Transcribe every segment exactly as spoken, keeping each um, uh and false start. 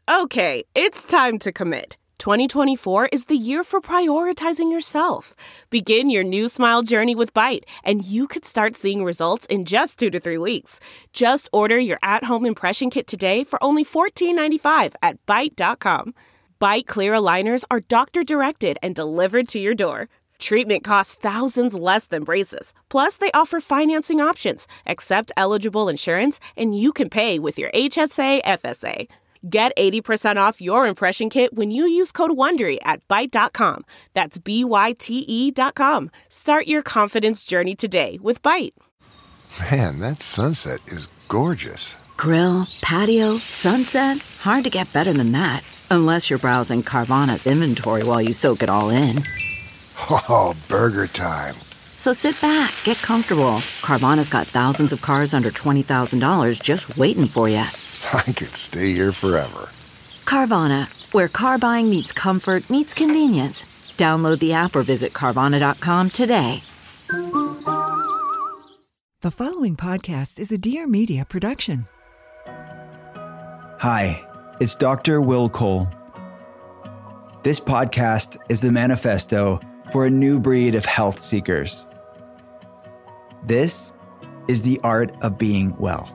Okay, it's time to commit. twenty twenty-four is the year for prioritizing yourself. Begin your new smile journey with Byte, and you could start seeing results in just two to three weeks. Just order your at-home impression kit today for only fourteen ninety-five at byte dot com. Byte Clear aligners are doctor-directed and delivered to your door. Treatment costs thousands less than braces. Plus, they offer financing options, accept eligible insurance, and you can pay with your H S A F S A. Get eighty percent off your impression kit when you use code WONDERY at byte dot com. That's B Y T E dot com. Start your confidence journey today with Byte. Man, that sunset is gorgeous. Grill, patio, sunset. Hard to get better than that. Unless you're browsing Carvana's inventory while you soak it all in. Oh, burger time. So sit back, get comfortable. Carvana's got thousands of cars under twenty thousand dollars just waiting for you. I could stay here forever. Carvana, where car buying meets comfort, meets convenience. Download the app or visit Carvana dot com today. The following podcast is a Dear Media production. Hi, it's Doctor Will Cole. This podcast is the manifesto for a new breed of health seekers. This is the art of being well.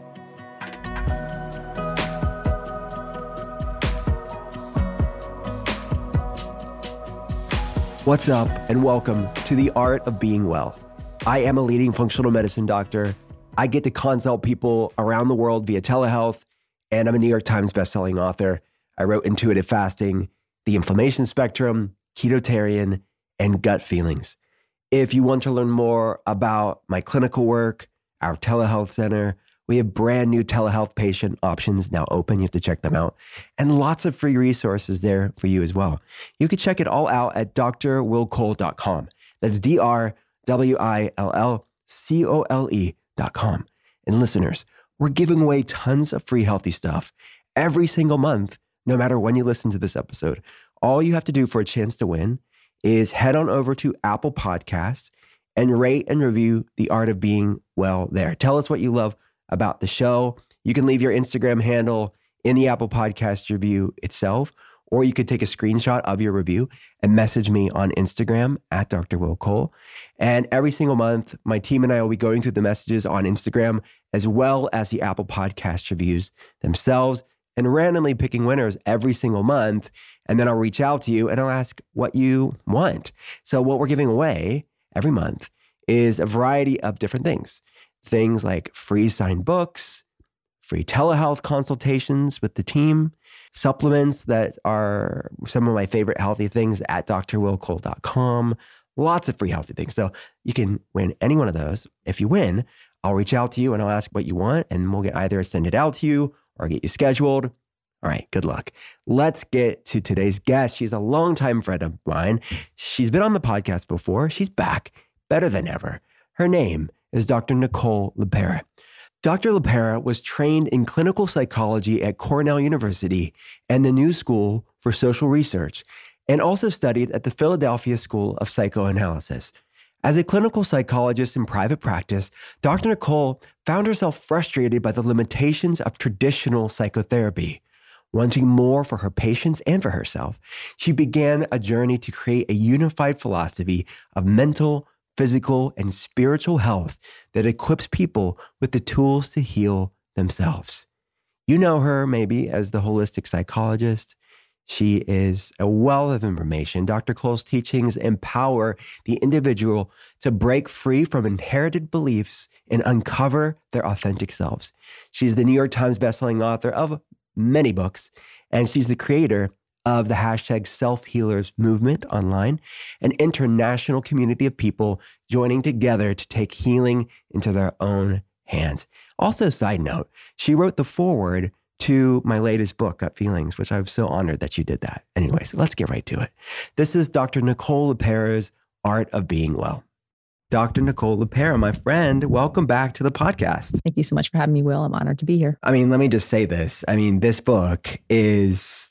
What's up, and welcome to the art of being well. I am a leading functional medicine doctor. I get to consult people around the world via telehealth, and I'm a New York Times bestselling author. I wrote Intuitive Fasting, The Inflammation Spectrum, Ketotarian, and Gut Feelings. If you want to learn more about my clinical work, our telehealth center, we have brand new telehealth patient options now open. You have to check them out. And lots of free resources there for you as well. You can check it all out at d r will cole dot com. That's D R W I L L C O L E dot com. And listeners, we're giving away tons of free healthy stuff every single month, no matter when you listen to this episode. All you have to do for a chance to win is head on over to Apple Podcasts and rate and review The Art of Being Well there. Tell us what you love about the show. You can leave your Instagram handle in the Apple Podcast review itself, or you could take a screenshot of your review and message me on Instagram at Doctor Will Cole. And every single month, my team and I will be going through the messages on Instagram as well as the Apple Podcast reviews themselves and randomly picking winners every single month. And then I'll reach out to you and I'll ask what you want. So what we're giving away every month is a variety of different things. Things like free signed books, free telehealth consultations with the team, supplements that are some of my favorite healthy things at d r will cole dot com, lots of free healthy things. So you can win any one of those. If you win, I'll reach out to you and I'll ask what you want, and we'll get either send it out to you or get you scheduled. All right, good luck. Let's get to today's guest. She's a longtime friend of mine. She's been on the podcast before. She's back, better than ever. Her name is Doctor Nicole LePera. Doctor LePera was trained in clinical psychology at Cornell University and the New School for Social Research, and also studied at the Philadelphia School of Psychoanalysis. As a clinical psychologist in private practice, Doctor Nicole found herself frustrated by the limitations of traditional psychotherapy. Wanting more for her patients and for herself, she began a journey to create a unified philosophy of mental, physical, and spiritual health that equips people with the tools to heal themselves. You know her maybe as the holistic psychologist. She is a wealth of information. Doctor Cole's teachings empower the individual to break free from inherited beliefs and uncover their authentic selves. She's the New York Times bestselling author of many books, and she's the creator of the hashtag Self-Healers movement online, an international community of people joining together to take healing into their own hands. Also, side note, she wrote the foreword to my latest book, Gut Feelings, which I'm so honored that you did that. Anyway, so let's get right to it. This is Doctor Nicole LePera's Art of Being Well. Doctor Nicole LePera, my friend, welcome back to the podcast. Thank you so much for having me, Will. I'm honored to be here. I mean, let me just say this. I mean, this book is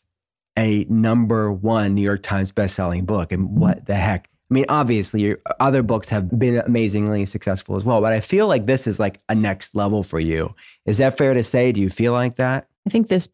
a number one New York Times bestselling book. And what the heck? I mean, obviously, your other books have been amazingly successful as well, but I feel like this is like a next level for you. Is that fair to say? Do you feel like that? I think this book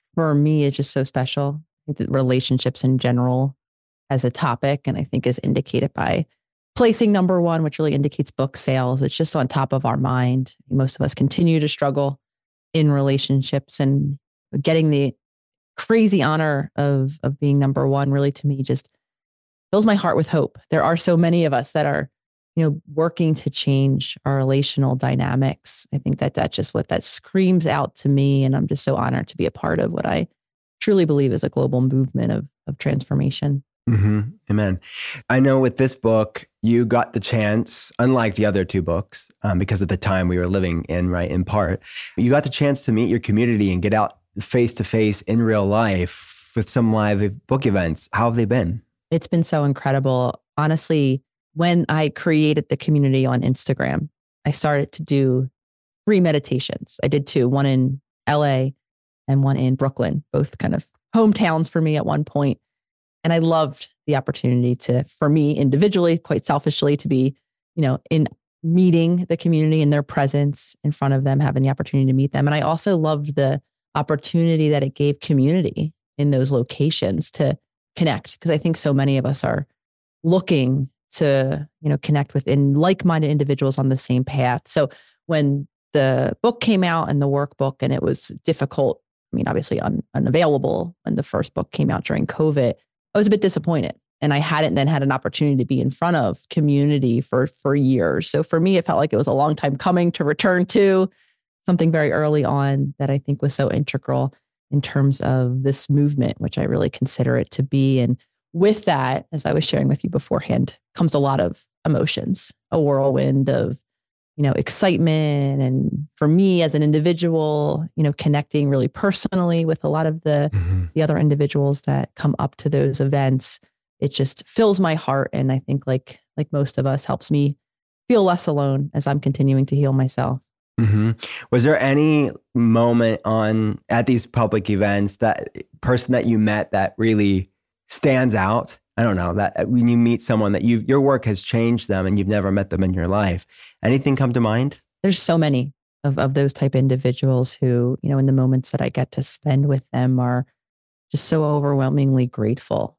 for me, it's just so special. I think that relationships in general as a topic, and I think is indicated by placing number one, which really indicates book sales. It's just on top of our mind. Most of us continue to struggle in relationships, and getting the crazy honor of, of being number one really, to me, just fills my heart with hope. There are so many of us that are, you know, working to change our relational dynamics. I think that that's just what that screams out to me. And I'm just so honored to be a part of what I truly believe is a global movement of, of transformation. Mm-hmm. Amen. I know with this book, you got the chance, unlike the other two books, um, because of the time we were living in, right, in part, you got the chance to meet your community and get out face to face in real life with some live book events. How have they been? It's been so incredible. Honestly, when I created the community on Instagram, I started to do free meditations. I did two, one in L A and one in Brooklyn, both kind of hometowns for me at one point. And I loved the opportunity to, for me individually, quite selfishly, to be, you know, in meeting the community in their presence in front of them, having the opportunity to meet them. And I also loved the opportunity that it gave community in those locations to connect, because I think so many of us are looking to, you know, connect with in like-minded individuals on the same path. So when the book came out and the workbook, and it was difficult, I mean, obviously un, unavailable when the first book came out during COVID, I was a bit disappointed. And I hadn't then had an opportunity to be in front of community for, for years. So for me, it felt like it was a long time coming to return to something very early on that I think was so integral in terms of this movement, which I really consider it to be. And with that, as I was sharing with you beforehand, comes a lot of emotions, a whirlwind of, you know, excitement. And for me as an individual, you know, connecting really personally with a lot of the, mm-hmm. the other individuals that come up to those events, it just fills my heart. And I think like, like most of us, helps me feel less alone as I'm continuing to heal myself. Mm-hmm. Was there any moment on at these public events, that person that you met that really stands out? I don't know, that when you meet someone that you your work has changed them and you've never met them in your life, anything come to mind? There's so many of, of those type of individuals who, you know, in the moments that I get to spend with them are just so overwhelmingly grateful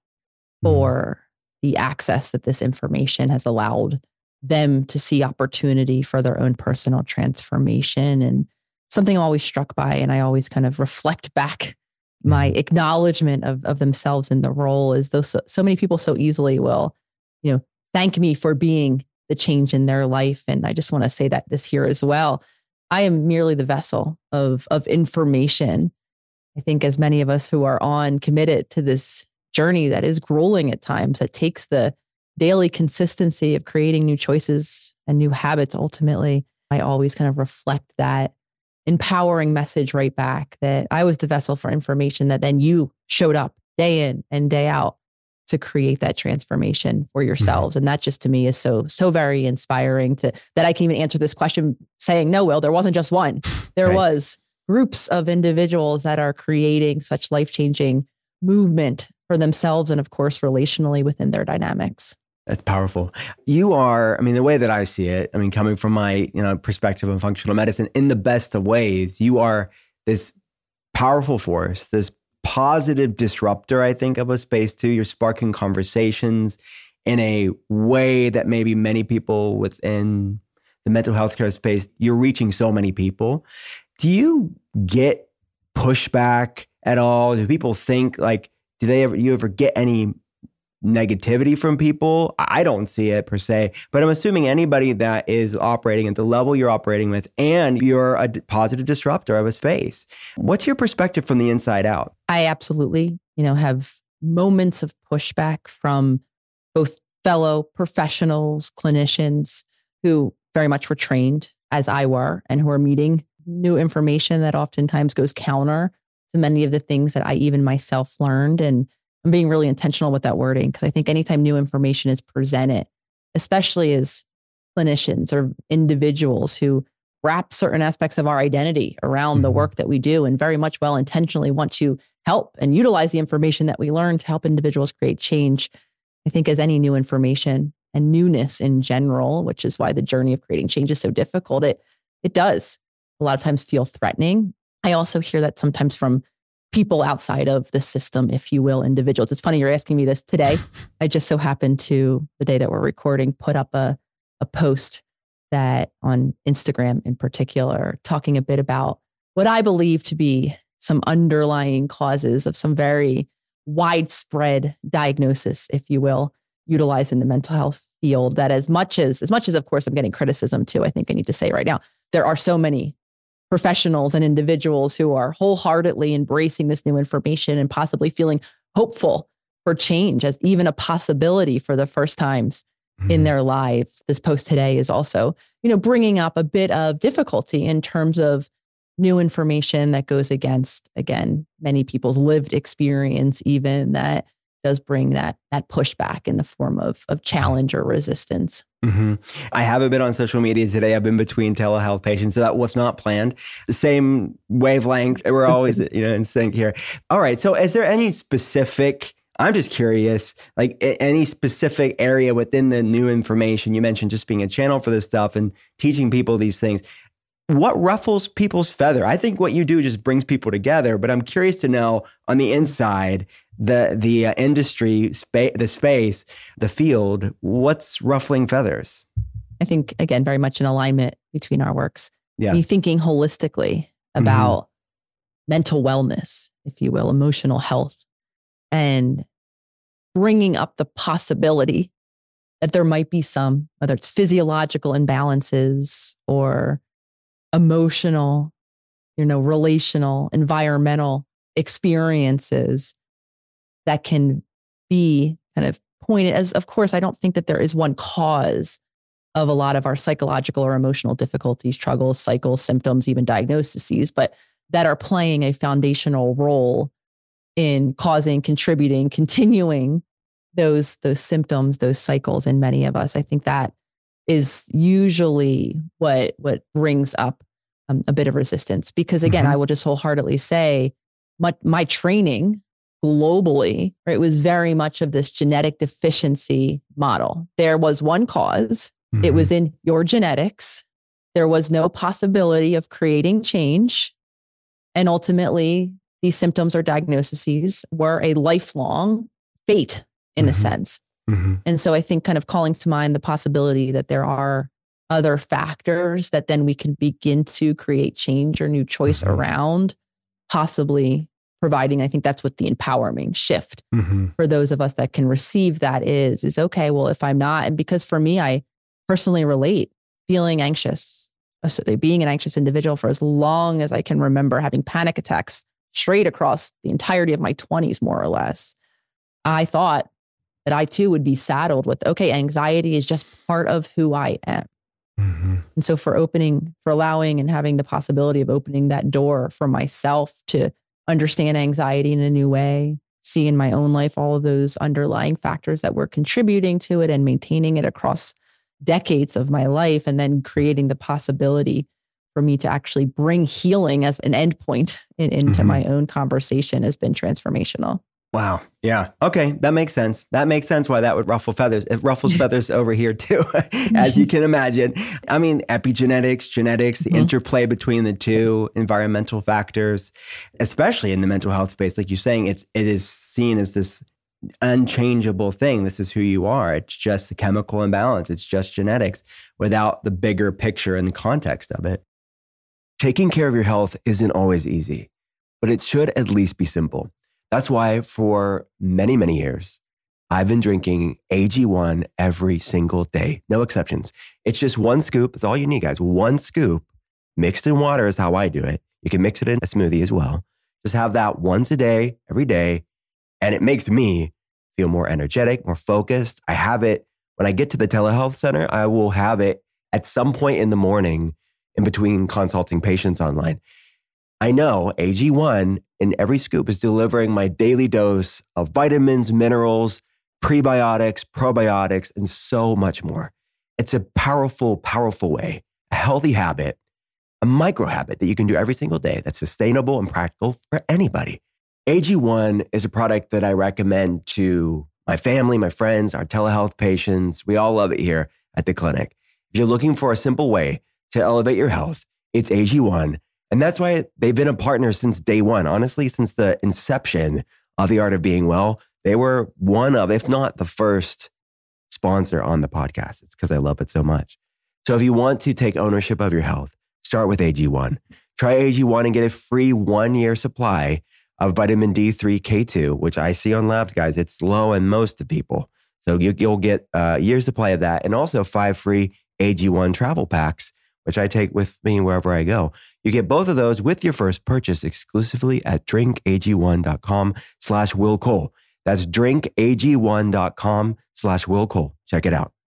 for mm. the access that this information has allowed them to see opportunity for their own personal transformation. And something I'm always struck by, and I always kind of reflect back my acknowledgement of, of themselves in the role, is those so, so many people so easily will, you know, thank me for being the change in their life. And I just want to say that this here as well. I am merely the vessel of, of information. I think as many of us who are on committed to this journey that is grueling at times, that takes the daily consistency of creating new choices and new habits, ultimately, I always kind of reflect that empowering message right back, that I was the vessel for information, that then you showed up day in and day out to create that transformation for yourselves. Mm-hmm. And that just to me is so, so very inspiring, to that I can even answer this question saying, no, Will, there wasn't just one. There right. was groups of individuals that are creating such life-changing movement for themselves and, of course, relationally within their dynamics. That's powerful. You are, I mean, the way that I see it, I mean, coming from my, you know, perspective on functional medicine, in the best of ways, you are this powerful force, this positive disruptor, I think, of a space too. You're sparking conversations in a way that maybe many people within the mental health care space, you're reaching so many people. Do you get pushback at all? Do people think like, do they ever, you ever get any negativity from people? I don't see it per se, but I'm assuming anybody that is operating at the level you're operating with, and you're a d- positive disruptor of a space. What's your perspective from the inside out? I absolutely, you know, have moments of pushback from both fellow professionals, clinicians who very much were trained as I were, and who are meeting new information that oftentimes goes counter to many of the things that I even myself learned. And I'm being really intentional with that wording, because I think anytime new information is presented, especially as clinicians or individuals who wrap certain aspects of our identity around mm-hmm. the work that we do, and very much well intentionally want to help and utilize the information that we learn to help individuals create change. I think as any new information and newness in general, which is why the journey of creating change is so difficult, it it does a lot of times feel threatening. I also hear that sometimes from people outside of the system, if you will, individuals. It's funny you're asking me this today. I just so happened to, the day that we're recording, put up a, a post that on Instagram in particular, talking a bit about what I believe to be some underlying causes of some very widespread diagnosis, if you will, utilized in the mental health field. That as much as, as much as, of course, I'm getting criticism too, I think I need to say right now, there are so many professionals and individuals who are wholeheartedly embracing this new information and possibly feeling hopeful for change as even a possibility for the first times mm-hmm. in their lives. This post today is also, you know, bringing up a bit of difficulty in terms of new information that goes against, again, many people's lived experience, even that does bring that that pushback in the form of of challenge or resistance. Mm-hmm. I haven't been on social media today. I've been between telehealth patients, so that was not planned. The same wavelength. We're always, you know, in sync here. All right. So, is there any specific? I'm just curious, like any specific area within the new information you mentioned, just being a channel for this stuff and teaching people these things. What ruffles people's feather? I think what you do just brings people together, but I'm curious to know on the inside, the the uh, industry, spa- the space, the field, what's ruffling feathers? I think, again, very much in alignment between our works. Yeah. Me thinking holistically about mm-hmm. mental wellness, if you will, emotional health, and bringing up the possibility that there might be some, whether it's physiological imbalances or emotional, you know, relational, environmental experiences that can be kind of pointed as, of course, I don't think that there is one cause of a lot of our psychological or emotional difficulties, struggles, cycles, symptoms, even diagnoses, but that are playing a foundational role in causing, contributing, continuing those, those symptoms, those cycles in many of us. I think that is usually what, what brings up um, a bit of resistance. Because again, mm-hmm. I will just wholeheartedly say my, my training globally, right, was very much of this genetic deficiency model. There was one cause. Mm-hmm. It was in your genetics. There was no possibility of creating change. And ultimately, these symptoms or diagnoses were a lifelong fate in mm-hmm. a sense. Mm-hmm. And so I think kind of calling to mind the possibility that there are other factors that then we can begin to create change or new choice mm-hmm. around, possibly providing, I think that's what the empowering shift mm-hmm. for those of us that can receive that is, is okay, well, if I'm not, and because for me, I personally relate feeling anxious, being an anxious individual for as long as I can remember, having panic attacks straight across the entirety of my twenties, more or less. I thought that I too would be saddled with, okay, anxiety is just part of who I am. Mm-hmm. And so for opening, for allowing and having the possibility of opening that door for myself to understand anxiety in a new way, see in my own life all of those underlying factors that were contributing to it and maintaining it across decades of my life, and then creating the possibility for me to actually bring healing as an endpoint in, into mm-hmm. my own conversation has been transformational. Wow. Yeah. Okay. That makes sense. That makes sense why that would ruffle feathers. It ruffles feathers over here too, as you can imagine. I mean, epigenetics, genetics, the mm-hmm. interplay between the two, environmental factors, especially in the mental health space, like you're saying, it's, it is seen as this unchangeable thing. This is who you are. It's just the chemical imbalance. It's just genetics without the bigger picture and the context of it. Taking care of your health isn't always easy, but it should at least be simple. That's why for many, many years, I've been drinking A G one every single day. No exceptions. It's just one scoop. It's all you need, guys. One scoop mixed in water is how I do it. You can mix it in a smoothie as well. Just have that once a day, every day. And it makes me feel more energetic, more focused. I have it when I get to the telehealth center. I will have it at some point in the morning in between consulting patients online. I know A G one in every scoop is delivering my daily dose of vitamins, minerals, prebiotics, probiotics, and so much more. It's a powerful, powerful way, a healthy habit, a micro habit that you can do every single day that's sustainable and practical for anybody. A G one is a product that I recommend to my family, my friends, our telehealth patients. We all love it here at the clinic. If you're looking for a simple way to elevate your health, it's A G one. And that's why they've been a partner since day one. Honestly, since the inception of The Art of Being Well, they were one of, if not the first sponsor on the podcast. It's because I love it so much. So if you want to take ownership of your health, start with A G one. Try A G one and get a free one-year supply of vitamin D three K two, which I see on labs, guys. It's low in most people. So you, you'll get a year's supply of that and also five free A G one travel packs, which I take with me wherever I go. You get both of those with your first purchase exclusively at drinkag1.com slash Will Cole. That's drinkag1.com slash Will Cole. Check it out.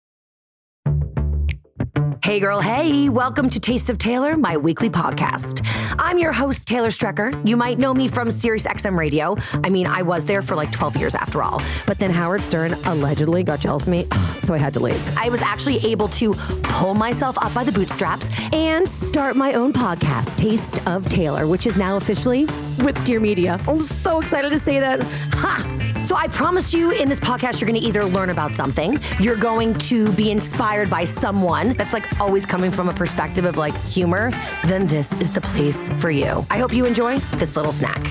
Hey girl, hey, welcome to Taste of Taylor, my weekly podcast. I'm your host, Taylor Strecker. You might know me from Sirius X M Radio. I mean, I was there for like twelve years after all. But then Howard Stern allegedly got jealous of me, so I had to leave. I was actually able to pull myself up by the bootstraps and start my own podcast, Taste of Taylor, which is now officially with Dear Media. I'm so excited to say that. Ha! So I promise you in this podcast, you're going to either learn about something, you're going to be inspired by someone that's like always coming from a perspective of like humor, then this is the place for you. I hope you enjoy this little snack.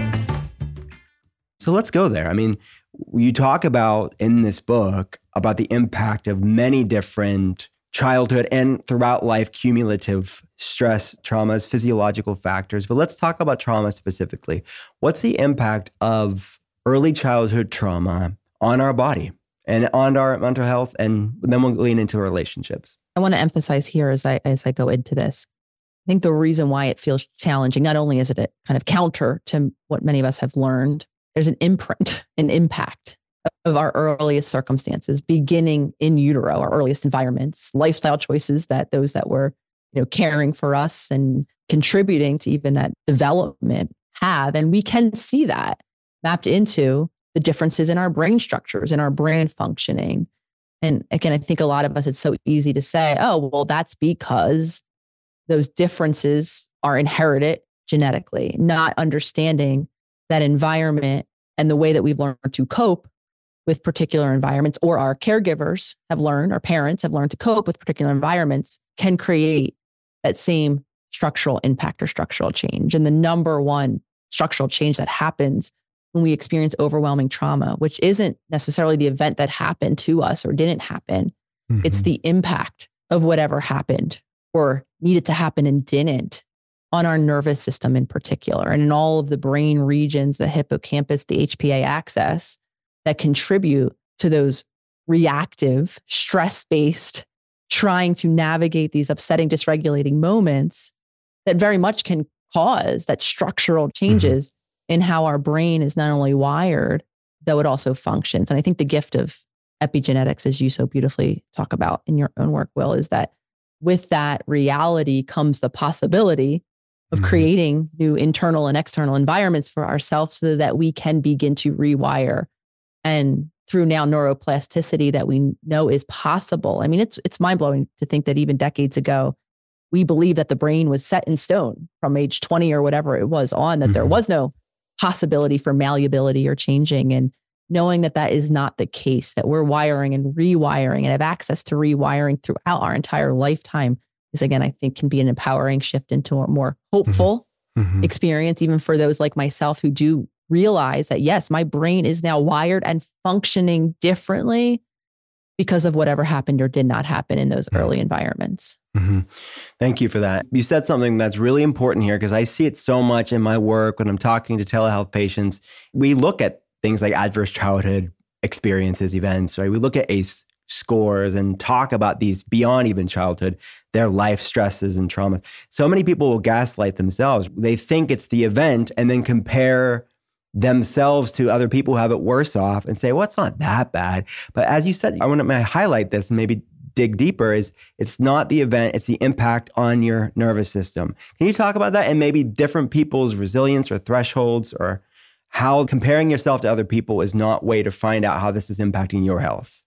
So let's go there. I mean, you talk about in this book about the impact of many different childhood and throughout life cumulative stress, traumas, physiological factors. But let's talk about trauma specifically. What's the impact of early childhood trauma on our body and on our mental health? And then we'll lean into relationships. I want to emphasize here as I as I go into this, I think the reason why it feels challenging, not only is it a kind of counter to what many of us have learned, there's an imprint, an impact of our earliest circumstances, beginning in utero, our earliest environments, lifestyle choices that those that were, you know, caring for us and contributing to even that development have. And we can see that mapped into the differences in our brain structures and our brain functioning. And again, I think a lot of us, it's so easy to say, oh, well, that's because those differences are inherited genetically, not understanding that environment and the way that we've learned to cope with particular environments, or our caregivers have learned, our parents have learned to cope with particular environments, can create that same structural impact or structural change. And the number one structural change that happens when we experience overwhelming trauma, which isn't necessarily the event that happened to us or didn't happen. Mm-hmm. It's the impact of whatever happened or needed to happen and didn't on our nervous system in particular, and in all of the brain regions, the hippocampus, the H P A axis, that contribute to those reactive, stress-based, trying to navigate these upsetting, dysregulating moments that very much can cause that structural changes mm-hmm. in how our brain is not only wired, though it also functions. And I think the gift of epigenetics, as you so beautifully talk about in your own work, Will, is that with that reality comes the possibility of mm-hmm. creating new internal and external environments for ourselves so that we can begin to rewire. And through now neuroplasticity that we know is possible. I mean, it's it's mind-blowing to think that even decades ago, we believed that the brain was set in stone from age twenty or whatever it was on, that mm-hmm. there was no possibility for malleability or changing. And knowing that that is not the case, that we're wiring and rewiring and have access to rewiring throughout our entire lifetime is, again, I think can be an empowering shift into a more hopeful mm-hmm. experience, even for those like myself who do realize that, yes, my brain is now wired and functioning differently because of whatever happened or did not happen in those early environments. Mm-hmm. Thank you for that. You said something that's really important here because I see it so much in my work when I'm talking to telehealth patients. We look at things like adverse childhood experiences, events, right? We look at A C E scores and talk about these beyond even childhood, their life stresses and traumas. So many people will gaslight themselves. They think it's the event and then compare themselves to other people who have it worse off and say, well, it's not that bad. But as you said, I want to highlight this and maybe dig deeper, is it's not the event, it's the impact on your nervous system. Can you talk about that and maybe different people's resilience or thresholds, or how comparing yourself to other people is not a way to find out how this is impacting your health?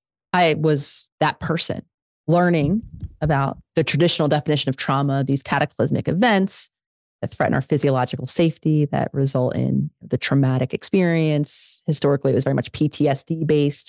I was that person learning about the traditional definition of trauma, these cataclysmic events that threaten our physiological safety, that result in the traumatic experience. Historically, it was very much P T S D based.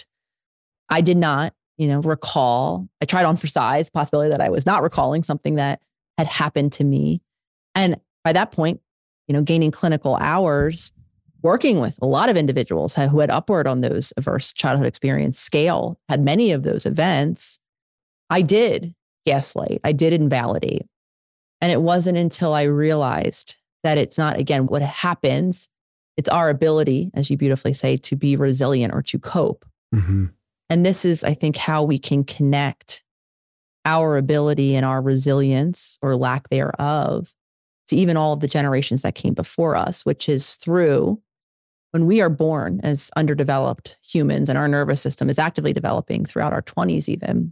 I did not, you know, recall. I tried to emphasize the possibility that I was not recalling something that had happened to me. And by that point, you know, gaining clinical hours, working with a lot of individuals who had upward on those adverse childhood experience scale, had many of those events, I did gaslight, I did invalidate. And it wasn't until I realized that it's not, again, what happens, it's our ability, as you beautifully say, to be resilient or to cope. Mm-hmm. And this is, I think, how we can connect our ability and our resilience or lack thereof to even all of the generations that came before us, which is through when we are born as underdeveloped humans and our nervous system is actively developing throughout our twenties even,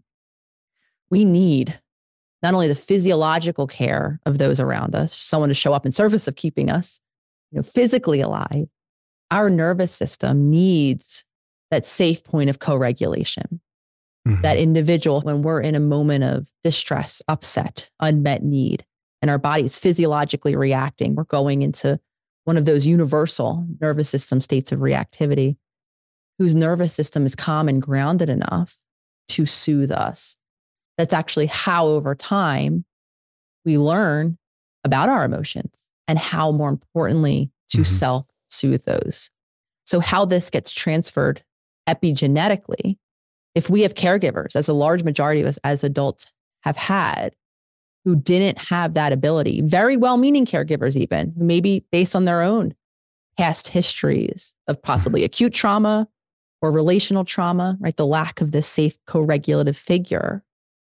we need not only the physiological care of those around us, someone to show up in service of keeping us, you know, physically alive, our nervous system needs that safe point of co-regulation. Mm-hmm. That individual, when we're in a moment of distress, upset, unmet need, and our body's physiologically reacting, we're going into one of those universal nervous system states of reactivity, whose nervous system is calm and grounded enough to soothe us. That's actually how, over time, we learn about our emotions and how, more importantly, to mm-hmm. self-soothe those. So how this gets transferred epigenetically, if we have caregivers, as a large majority of us as adults have had, who didn't have that ability, very well-meaning caregivers even, who maybe based on their own past histories of possibly acute trauma or relational trauma, right? The lack of this safe co-regulative figure.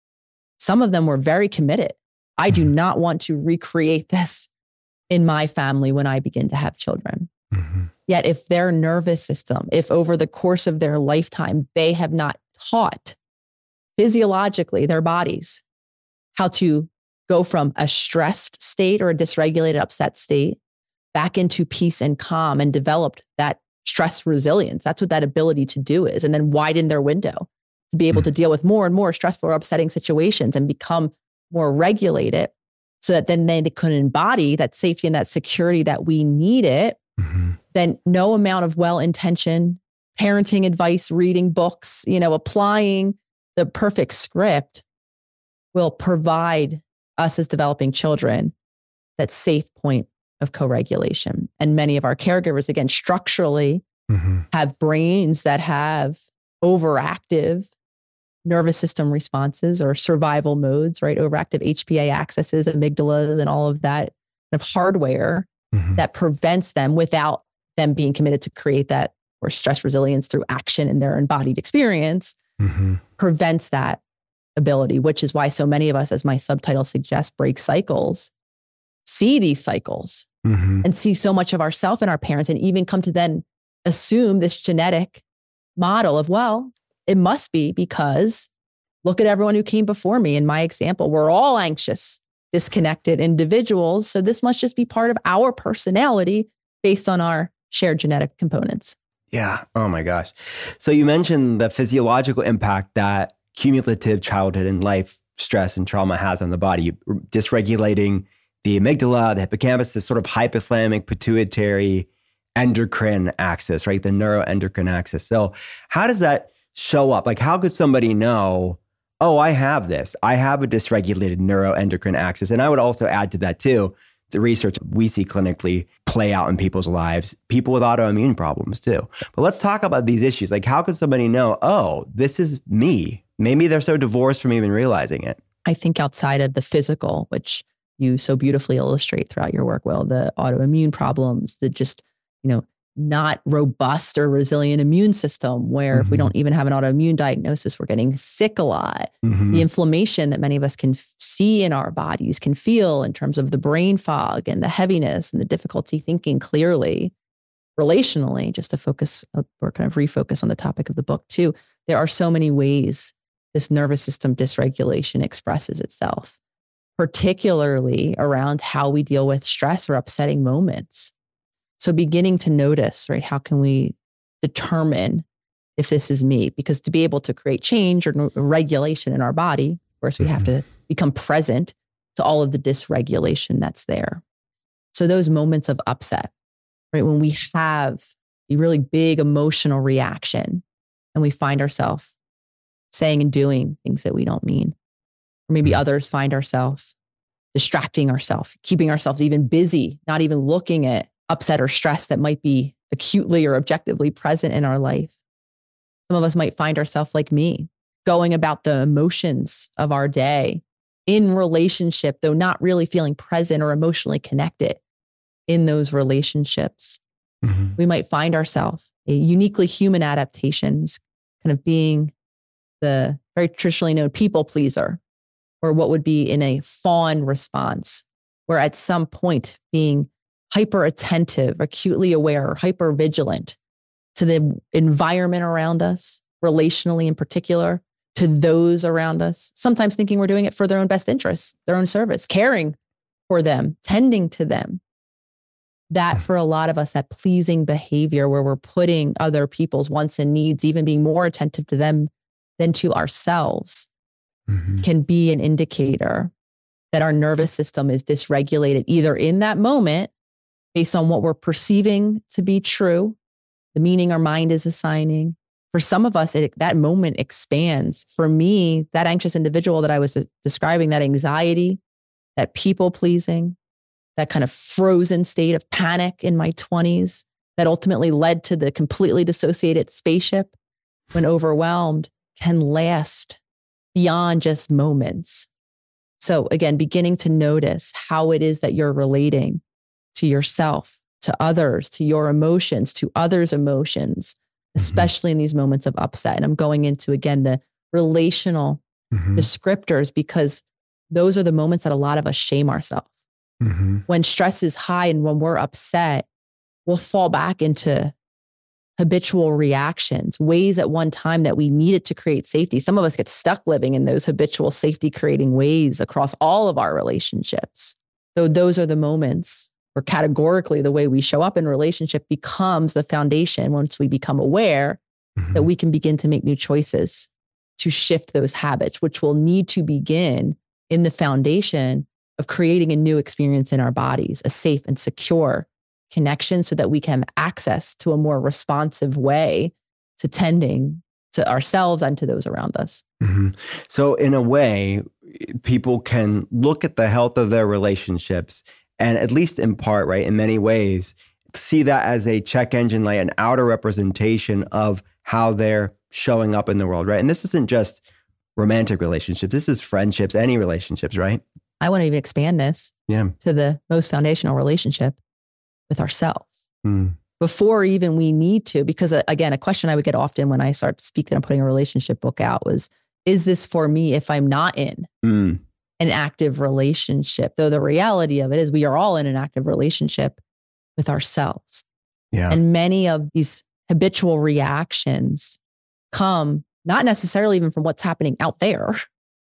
Some of them were very committed. I do not want to recreate this in my family when I begin to have children. Mm-hmm. Yet if their nervous system, if over the course of their lifetime, they have not taught physiologically their bodies how to go from a stressed state or a dysregulated, upset state back into peace and calm and developed that stress resilience. That's what that ability to do is. And then widen their window to be able mm-hmm. to deal with more and more stressful or upsetting situations and become more regulated so that then they could embody that safety and that security that we needed. Mm-hmm. Then no amount of well-intentioned parenting advice, reading books, you know, applying the perfect script will provide us as developing children that safe point of co-regulation. And many of our caregivers, again, structurally mm-hmm. have brains that have overactive nervous system responses or survival modes, right? Overactive H P A accesses, amygdala, and all of that kind of hardware mm-hmm. that prevents them without them being committed to create that or stress resilience through action in their embodied experience mm-hmm. prevents that ability, which is why so many of us, as my subtitle suggests, break cycles, see these cycles mm-hmm. and see so much of ourself in our parents and even come to then assume this genetic model of, well, it must be because look at everyone who came before me. In my example, we're all anxious, disconnected individuals. So this must just be part of our personality based on our shared genetic components. Yeah. Oh my gosh. So you mentioned the physiological impact that cumulative childhood and life stress and trauma has on the body, dysregulating the amygdala, the hippocampus, this sort of hypothalamic pituitary endocrine axis, right? The neuroendocrine axis. So how does that show up? Like, how could somebody know, oh, I have this. I have a dysregulated neuroendocrine axis. And I would also add to that too, the research we see clinically play out in people's lives, people with autoimmune problems too. But let's talk about these issues. Like, how could somebody know, oh, this is me? Maybe they're so divorced from even realizing it. I think outside of the physical, which you so beautifully illustrate throughout your work, Will, the autoimmune problems, the just, you know, not robust or resilient immune system where mm-hmm. if we don't even have an autoimmune diagnosis, we're getting sick a lot. Mm-hmm. The inflammation that many of us can f- see in our bodies, can feel in terms of the brain fog and the heaviness and the difficulty thinking clearly, relationally, just to focus or kind of refocus on the topic of the book too. There are so many ways this nervous system dysregulation expresses itself, particularly around how we deal with stress or upsetting moments. So beginning to notice, right, how can we determine if this is me? Because to be able to create change or regulation in our body, of course, we have to become present to all of the dysregulation that's there. So those moments of upset, right, when we have a really big emotional reaction and we find ourselves saying and doing things that we don't mean, or maybe others find ourselves distracting ourselves, keeping ourselves even busy, not even looking at upset or stress that might be acutely or objectively present in our life. Some of us might find ourselves like me, going about the emotions of our day in relationship, though not really feeling present or emotionally connected in those relationships. Mm-hmm. We might find ourselves a uniquely human adaptation, kind of being the very traditionally known people pleaser, or what would be in a fawn response, where at some point being hyper attentive, acutely aware, hyper vigilant to the environment around us, relationally in particular, to those around us, sometimes thinking we're doing it for their own best interests, their own service, caring for them, tending to them. That for a lot of us, that pleasing behavior where we're putting other people's wants and needs, even being more attentive to them than to ourselves, mm-hmm. can be an indicator that our nervous system is dysregulated either in that moment based on what we're perceiving to be true, the meaning our mind is assigning. For some of us, it, that moment expands. For me, that anxious individual that I was describing, that anxiety, that people pleasing, that kind of frozen state of panic in my twenties that ultimately led to the completely dissociated spaceship when overwhelmed, can last beyond just moments. So again, beginning to notice how it is that you're relating to yourself, to others, to your emotions, to others' emotions, especially mm-hmm. in these moments of upset. And I'm going into, again, the relational mm-hmm. descriptors, because those are the moments that a lot of us shame ourselves. Mm-hmm. When stress is high and when we're upset, we'll fall back into habitual reactions, ways at one time that we needed to create safety. Some of us get stuck living in those habitual safety creating ways across all of our relationships. So those are the moments where categorically the way we show up in relationship becomes the foundation once we become aware mm-hmm. that we can begin to make new choices to shift those habits, which will need to begin in the foundation of creating a new experience in our bodies, a safe and secure connection so that we can have access to a more responsive way to tending to ourselves and to those around us. Mm-hmm. So in a way, people can look at the health of their relationships and at least in part, right, in many ways, see that as a check engine light, an outer representation of how they're showing up in the world, right? And this isn't just romantic relationships. This is friendships, any relationships, right? I want to even expand this yeah. to the most foundational relationship with ourselves. Mm. Before even we need to, because uh, again, a question I would get often when I start speaking and putting a relationship book out was, is this for me if I'm not in mm. an active relationship? Though the reality of it is we are all in an active relationship with ourselves. Yeah. And many of these habitual reactions come not necessarily even from what's happening out there,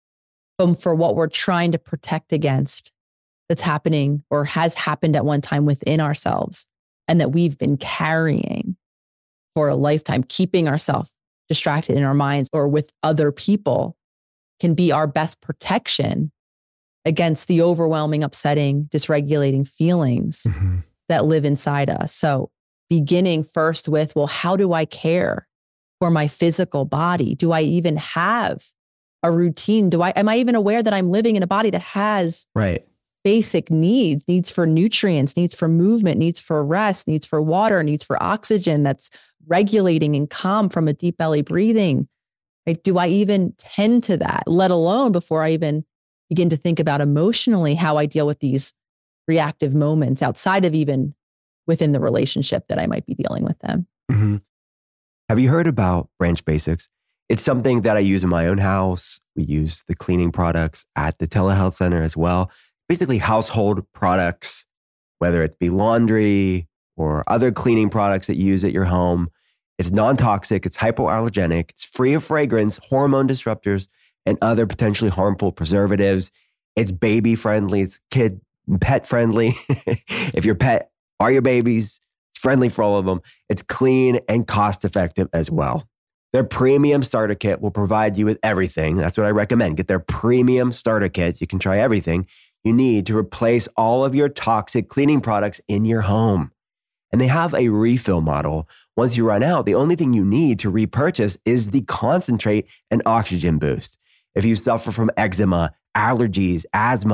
but for what we're trying to protect against that's happening or has happened at one time within ourselves and that we've been carrying for a lifetime. Keeping ourselves distracted in our minds or with other people can be our best protection against the overwhelming, upsetting, dysregulating feelings mm-hmm. that live inside us. So beginning first with, well, how do I care for my physical body? Do I even have a routine? Do I, am I even aware that I'm living in a body that has right. basic needs, needs for nutrients, needs for movement, needs for rest, needs for water, needs for oxygen that's regulating and calm from a deep belly breathing? Right? Do I even tend to that, let alone before I even begin to think about emotionally how I deal with these reactive moments outside of even within the relationship that I might be dealing with them? Mm-hmm. Have you heard about Branch Basics? It's something that I use in my own house. We use the cleaning products at the telehealth center as well. Basically household products, whether it be laundry or other cleaning products that you use at your home. It's non-toxic, it's hypoallergenic, it's free of fragrance, hormone disruptors, and other potentially harmful preservatives. It's baby friendly, it's kid pet friendly. If your pet are your babies, it's friendly for all of them. It's clean and cost effective as well. Their premium starter kit will provide you with everything. That's what I recommend. Get their premium starter kits. You can try everything you need to replace all of your toxic cleaning products in your home. And they have a refill model. Once you run out, the only thing you need to repurchase is the concentrate and oxygen boost. If you suffer from eczema, allergies, asthma,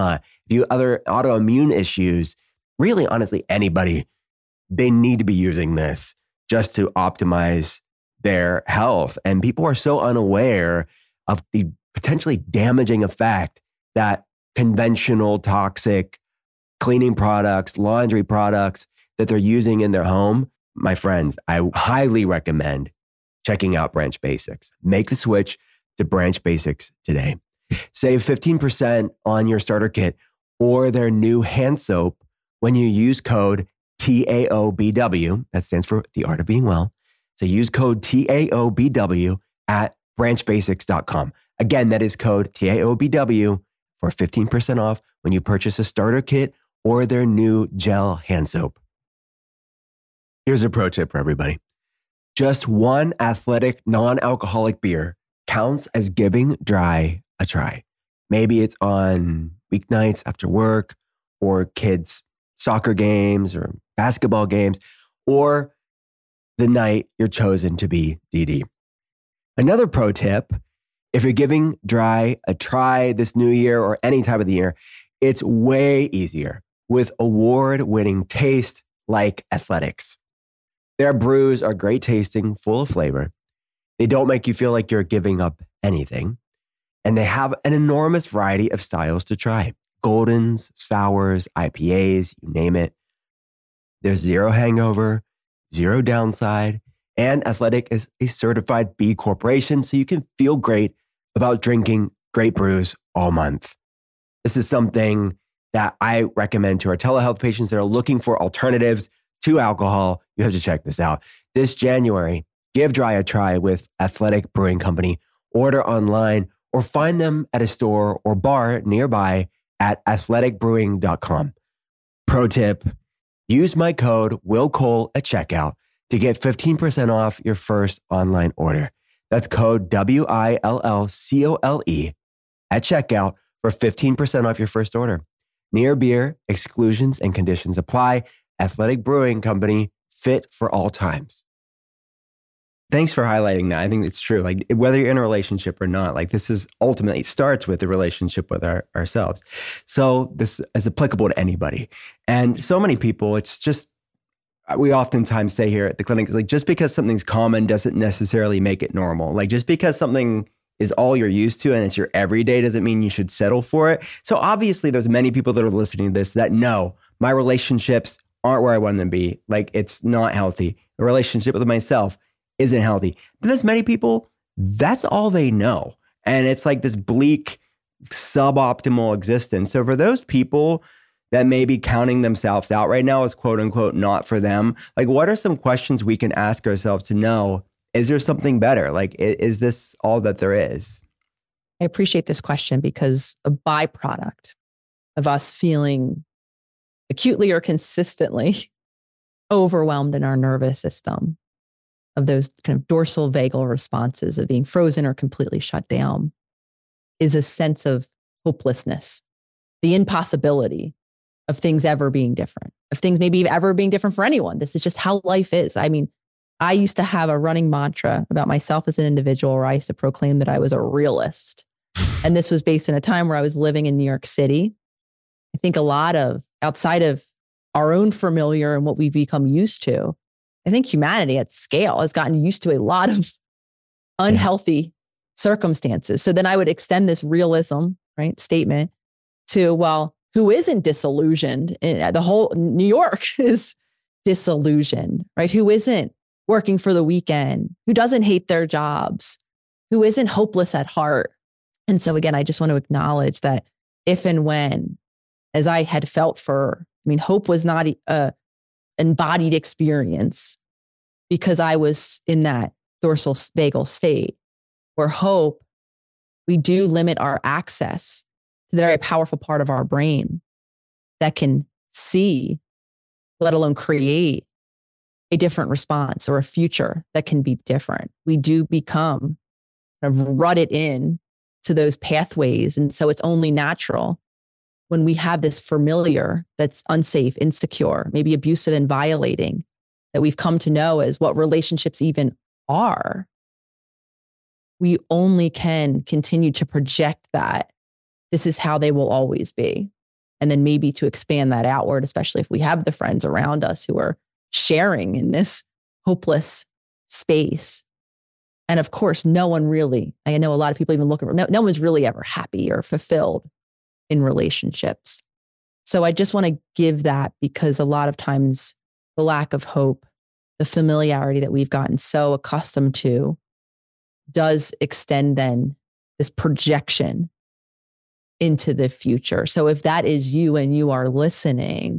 if you have other autoimmune issues, really, honestly, anybody, they need to be using this just to optimize their health. And people are so unaware of the potentially damaging effect that conventional toxic cleaning products, laundry products that they're using in their home. My friends, I highly recommend checking out Branch Basics. Make the switch to Branch Basics today. Save fifteen percent on your starter kit or their new hand soap when you use code T A O B W. That stands for The Art of Being Well. So use code T A O B W at branch basics dot com. Again, that is code T A O B W for fifteen percent off when you purchase a starter kit or their new gel hand soap. Here's a pro tip for everybody. Just one athletic, non-alcoholic beer counts as giving dry a try. Maybe it's on weeknights after work or kids' soccer games or basketball games, or the night you're chosen to be D D. Another pro tip, if you're giving dry a try this new year or any time of the year, it's way easier with award-winning taste like Athletics. Their brews are great tasting, full of flavor. They don't make you feel like you're giving up anything. And they have an enormous variety of styles to try. Goldens, sours, I P As, you name it. There's zero hangover, zero downside, and Athletic is a certified B Corporation, so you can feel great about drinking great brews all month. This is something that I recommend to our telehealth patients that are looking for alternatives to alcohol. You have to check this out. This January, give dry a try with Athletic Brewing Company. Order online or find them at a store or bar nearby at athletic brewing dot com. Pro tip, use my code WILLCOLE at checkout to get fifteen percent off your first online order. That's code W I L L C O L E at checkout for fifteen percent off your first order. Near Beer, exclusions and conditions apply. Athletic Brewing Company, fit for all times. Thanks for highlighting that. I think it's true. Like whether you're in a relationship or not, like this is ultimately starts with the relationship with our, ourselves. So this is applicable to anybody. And so many people, it's just, we oftentimes say here at the clinic, like just because something's common doesn't necessarily make it normal. Like just because something is all you're used to and it's your everyday doesn't mean you should settle for it. So obviously there's many people that are listening to this that know my relationships aren't where I want them to be. Like it's not healthy. A relationship with myself isn't healthy. But there's many people, that's all they know. And it's like this bleak, suboptimal existence. So for those people that may be counting themselves out right now as quote unquote not for them, like what are some questions we can ask ourselves to know, is there something better? Like, is this all that there is? I appreciate this question because a byproduct of us feeling acutely or consistently overwhelmed in our nervous system, of those kind of dorsal vagal responses of being frozen or completely shut down, is a sense of hopelessness, the impossibility of things ever being different, of things maybe ever being different for anyone. This is just how life is. I mean, I used to have a running mantra about myself as an individual where I used to proclaim that I was a realist. And this was based in a time where I was living in New York City. I think a lot of, outside of our own familiar and what we've become used to, I think humanity at scale has gotten used to a lot of unhealthy yeah. circumstances. So then I would extend this realism, right, statement to, well, who isn't disillusioned? The whole New York is disillusioned, right? Who isn't working for the weekend? Who doesn't hate their jobs? Who isn't hopeless at heart? And so again, I just want to acknowledge that if and when, as I had felt for, I mean, hope was not a embodied experience because I was in that dorsal vagal state where hope, we do limit our access to the very powerful part of our brain that can see, let alone create a different response or a future that can be different. We do become kind of rutted in to those pathways. And so it's only natural when we have this familiar that's unsafe, insecure, maybe abusive and violating, that we've come to know as what relationships even are. We only can continue to project that this is how they will always be. And then maybe to expand that outward, especially if we have the friends around us who are sharing in this hopeless space. And of course, no one really, I know a lot of people even look at, no, no one's really ever happy or fulfilled in relationships. So I just want to give that, because a lot of times the lack of hope, the familiarity that we've gotten so accustomed to does extend then this projection into the future. So if that is you and you are listening,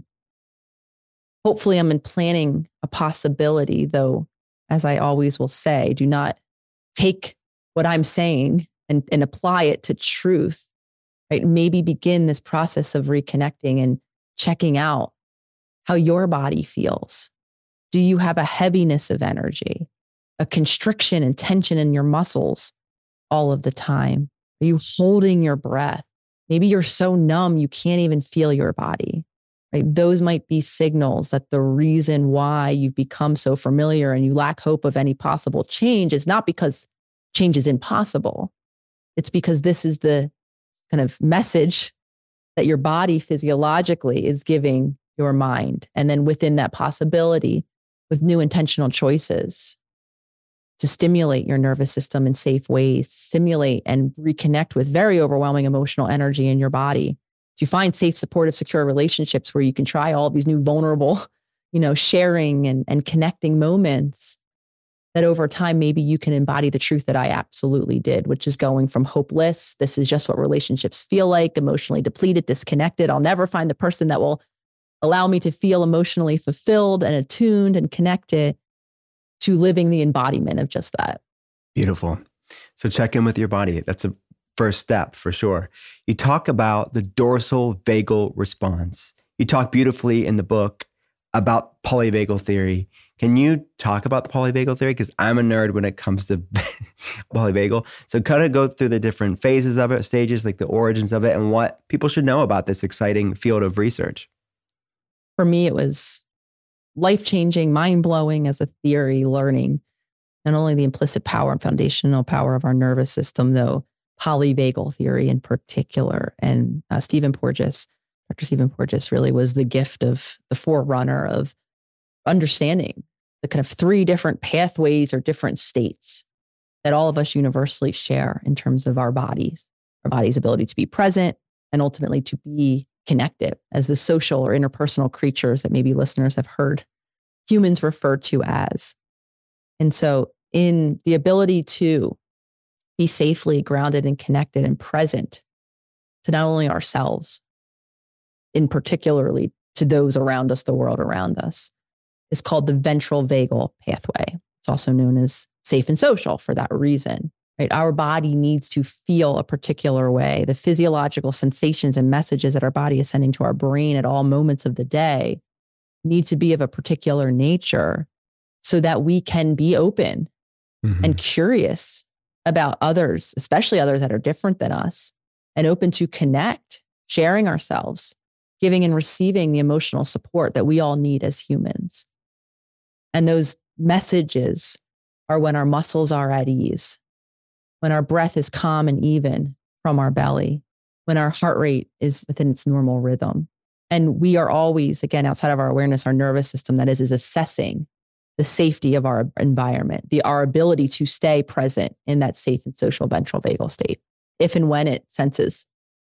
hopefully I'm implanting a possibility, though, as I always will say, do not take what I'm saying and, and apply it to truth, right? Maybe begin this process of reconnecting and checking out how your body feels. Do you have a heaviness of energy, a constriction and tension in your muscles all of the time? Are you holding your breath? Maybe you're so numb you can't even feel your body, right? Those might be signals that the reason why you've become so familiar and you lack hope of any possible change is not because change is impossible. It's because this is the kind of message that your body physiologically is giving your mind. And then within that possibility, with new intentional choices to stimulate your nervous system in safe ways, stimulate and reconnect with very overwhelming emotional energy in your body, to find safe, supportive, secure relationships where you can try all these new vulnerable, you know, sharing and, and connecting moments, that over time, maybe you can embody the truth that I absolutely did, which is going from hopeless, this is just what relationships feel like, emotionally depleted, disconnected, I'll never find the person that will allow me to feel emotionally fulfilled and attuned and connected, to living the embodiment of just that. Beautiful. So check in with your body. That's a first step for sure. You talk about the dorsal vagal response. You talk beautifully in the book about polyvagal theory. Can you talk about the polyvagal theory? Because I'm a nerd when it comes to polyvagal. So kind of go through the different phases of it, stages, like the origins of it, and what people should know about this exciting field of research. For me, it was life-changing, mind-blowing as a theory, learning not only the implicit power and foundational power of our nervous system, though polyvagal theory in particular. And uh, Stephen Porges, Doctor Stephen Porges really was the gift of the forerunner of understanding the kind of three different pathways or different states that all of us universally share in terms of our bodies, our body's ability to be present and ultimately to be connected as the social or interpersonal creatures that maybe listeners have heard humans referred to as. And so in the ability to be safely grounded and connected and present to not only ourselves, in particularly to those around us, the world around us, is called the ventral vagal pathway. It's also known as safe and social for that reason. Right? Our body needs to feel a particular way. The physiological sensations and messages that our body is sending to our brain at all moments of the day need to be of a particular nature so that we can be open mm-hmm. and curious about others, especially others that are different than us, and open to connect, sharing ourselves, giving and receiving the emotional support that we all need as humans. And those messages are when our muscles are at ease, when our breath is calm and even from our belly, when our heart rate is within its normal rhythm. And we are always, again, outside of our awareness, our nervous system, that is, is assessing the safety of our environment, the our ability to stay present in that safe and social ventral vagal state, if and when it senses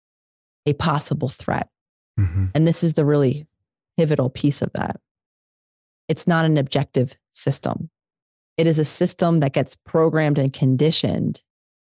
a possible threat. Mm-hmm. And this is the really pivotal piece of that. It's not an objective system. It is a system that gets programmed and conditioned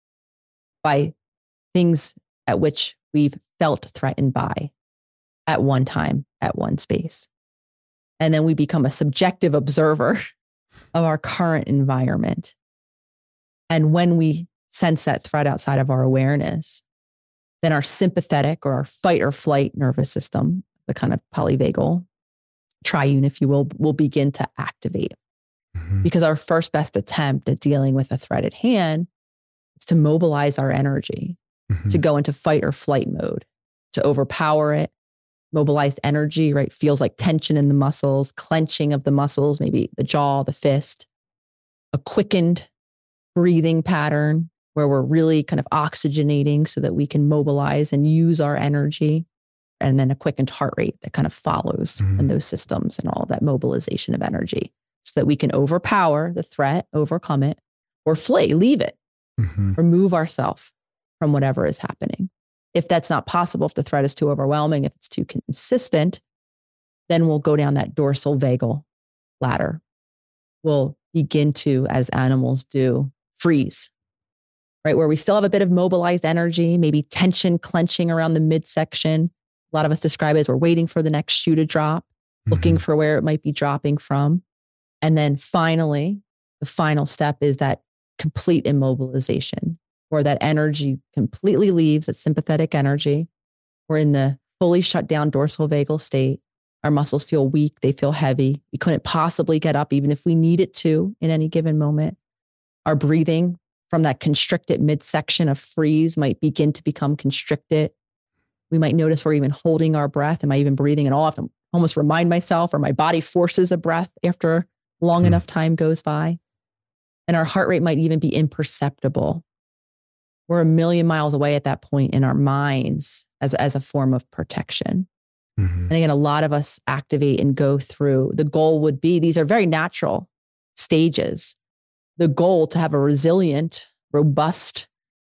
by things at which we've felt threatened by at one time, at one space. And then we become a subjective observer of our current environment. And when we sense that threat outside of our awareness, then our sympathetic or our fight or flight nervous system, the kind of polyvagal triune, if you will, will begin to activate. Mm-hmm. Because our first best attempt at dealing with a threat at hand is to mobilize our energy, mm-hmm. to go into fight or flight mode, to overpower it. Mobilized energy, right? Feels like tension in the muscles, clenching of the muscles, maybe the jaw, the fist, a quickened breathing pattern where we're really kind of oxygenating so that we can mobilize and use our energy. and then a quickened heart rate that kind of follows Mm-hmm. in those systems and all of that mobilization of energy so that we can overpower the threat, overcome it, or flee, leave it, Mm-hmm. remove ourselves from whatever is happening. If that's not possible, if the threat is too overwhelming, if it's too consistent, then we'll go down that dorsal vagal ladder. We'll begin to, as animals do, freeze, right? Where we still have a bit of mobilized energy, maybe tension clenching around the midsection. A lot of us describe it as we're waiting for the next shoe to drop, mm-hmm. looking for where it might be dropping from. And then finally, the final step is that complete immobilization, where that energy completely leaves, that sympathetic energy. We're in the fully shut down dorsal vagal state. Our muscles feel weak. They feel heavy. We couldn't possibly get up even if we needed to in any given moment. Our breathing from that constricted midsection of freeze might begin to become constricted. We might notice we're even holding our breath. Am I even breathing at all? I have to almost remind myself, or my body forces a breath after long mm. enough time goes by. And our heart rate might even be imperceptible. We're a million miles away at that point in our minds as, as a form of protection. Mm-hmm. And again, a lot of us activate and go through. The goal would be, these are very natural stages. The goal to have a resilient, robust,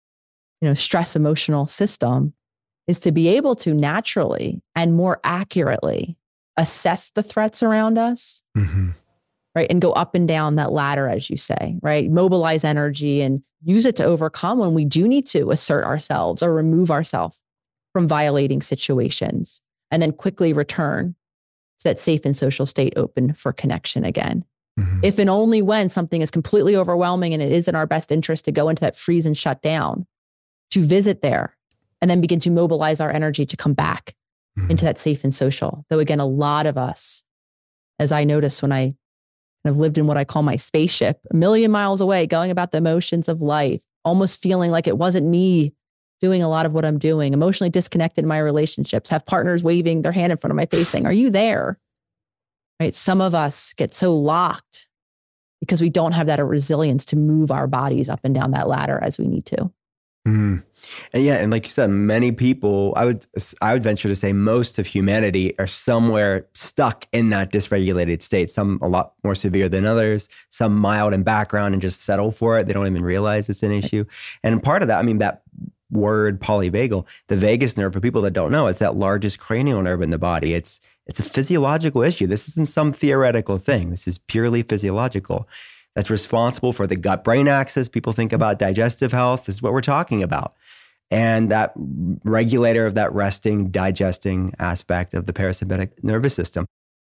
you know, stress emotional system is to be able to naturally and more accurately assess the threats around us, mm-hmm. right? And go up and down that ladder, as you say, right? Mobilize energy and use it to overcome when we do need to assert ourselves or remove ourselves from violating situations, and then quickly return to that safe and social state open for connection again. Mm-hmm. If and only when something is completely overwhelming and it is in our best interest to go into that freeze and shut down, to visit there and then begin to mobilize our energy to come back mm-hmm. into that safe and social. Though again, a lot of us, as I noticed when I kind of lived in what I call my spaceship, a million miles away, going about the motions of life, almost feeling like it wasn't me doing a lot of what I'm doing, emotionally disconnected in my relationships, have partners waving their hand in front of my face saying, are you there? Right? Some of us get so locked because we don't have that resilience to move our bodies up and down that ladder as we need to. Mm. And yeah, and like you said, many people, I would I would venture to say most of humanity are somewhere stuck in that dysregulated state, some a lot more severe than others, some mild in background and just settle for it. They don't even realize it's an issue. And part of that, I mean, that word polyvagal, the vagus nerve, for people that don't know, it's that largest cranial nerve in the body. It's it's a physiological issue. This isn't some theoretical thing. This is purely physiological. That's responsible for the gut-brain axis. People think about digestive health. This is what we're talking about. And that regulator of that resting, digesting aspect of the parasympathetic nervous system.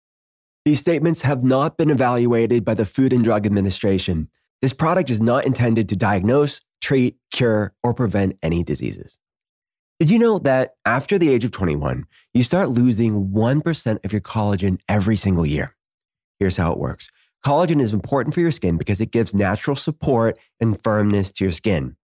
These statements have not been evaluated by the Food and Drug Administration. This product is not intended to diagnose, treat, cure, or prevent any diseases. Did you know that after the age of twenty-one, you start losing one percent of your collagen every single year? Here's how it works. Collagen is important for your skin because it gives natural support and firmness to your skin.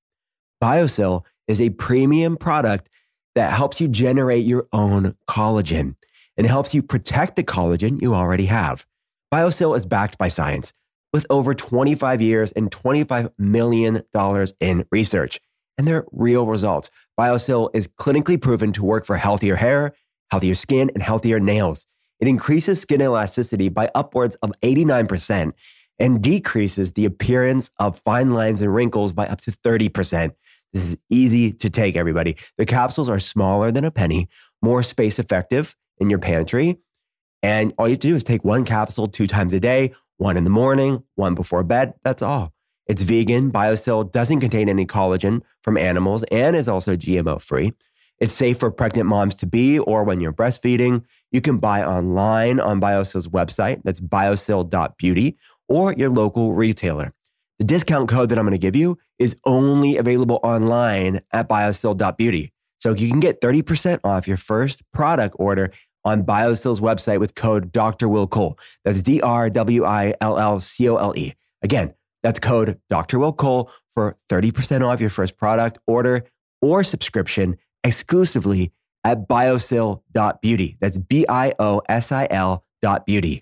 BioSil is a premium product that helps you generate your own collagen and helps you protect the collagen you already have. BioSil is backed by science with over twenty-five years and twenty-five million dollars in research. And they're real results. BioSil is clinically proven to work for healthier hair, healthier skin, and healthier nails. It increases skin elasticity by upwards of eighty-nine percent and decreases the appearance of fine lines and wrinkles by up to thirty percent. This is easy to take, everybody. The capsules are smaller than a penny, more space effective in your pantry. And all you have to do is take one capsule two times a day, one in the morning, one before bed. That's all. It's vegan. BioSil doesn't contain any collagen from animals and is also G M O free. It's safe for pregnant moms to be or when you're breastfeeding. You can buy online on BioSil's website. That's biosil dot beauty or your local retailer. The discount code that I'm going to give you is only available online at biosil dot beauty. So you can get thirty percent off your first product order on BioSil's website with code Doctor Will Cole. That's D R W I L L C O L E. Again, that's code Doctor Will Cole for thirty percent off your first product order or subscription exclusively at biosil dot beauty. That's B I O S I L dot beauty.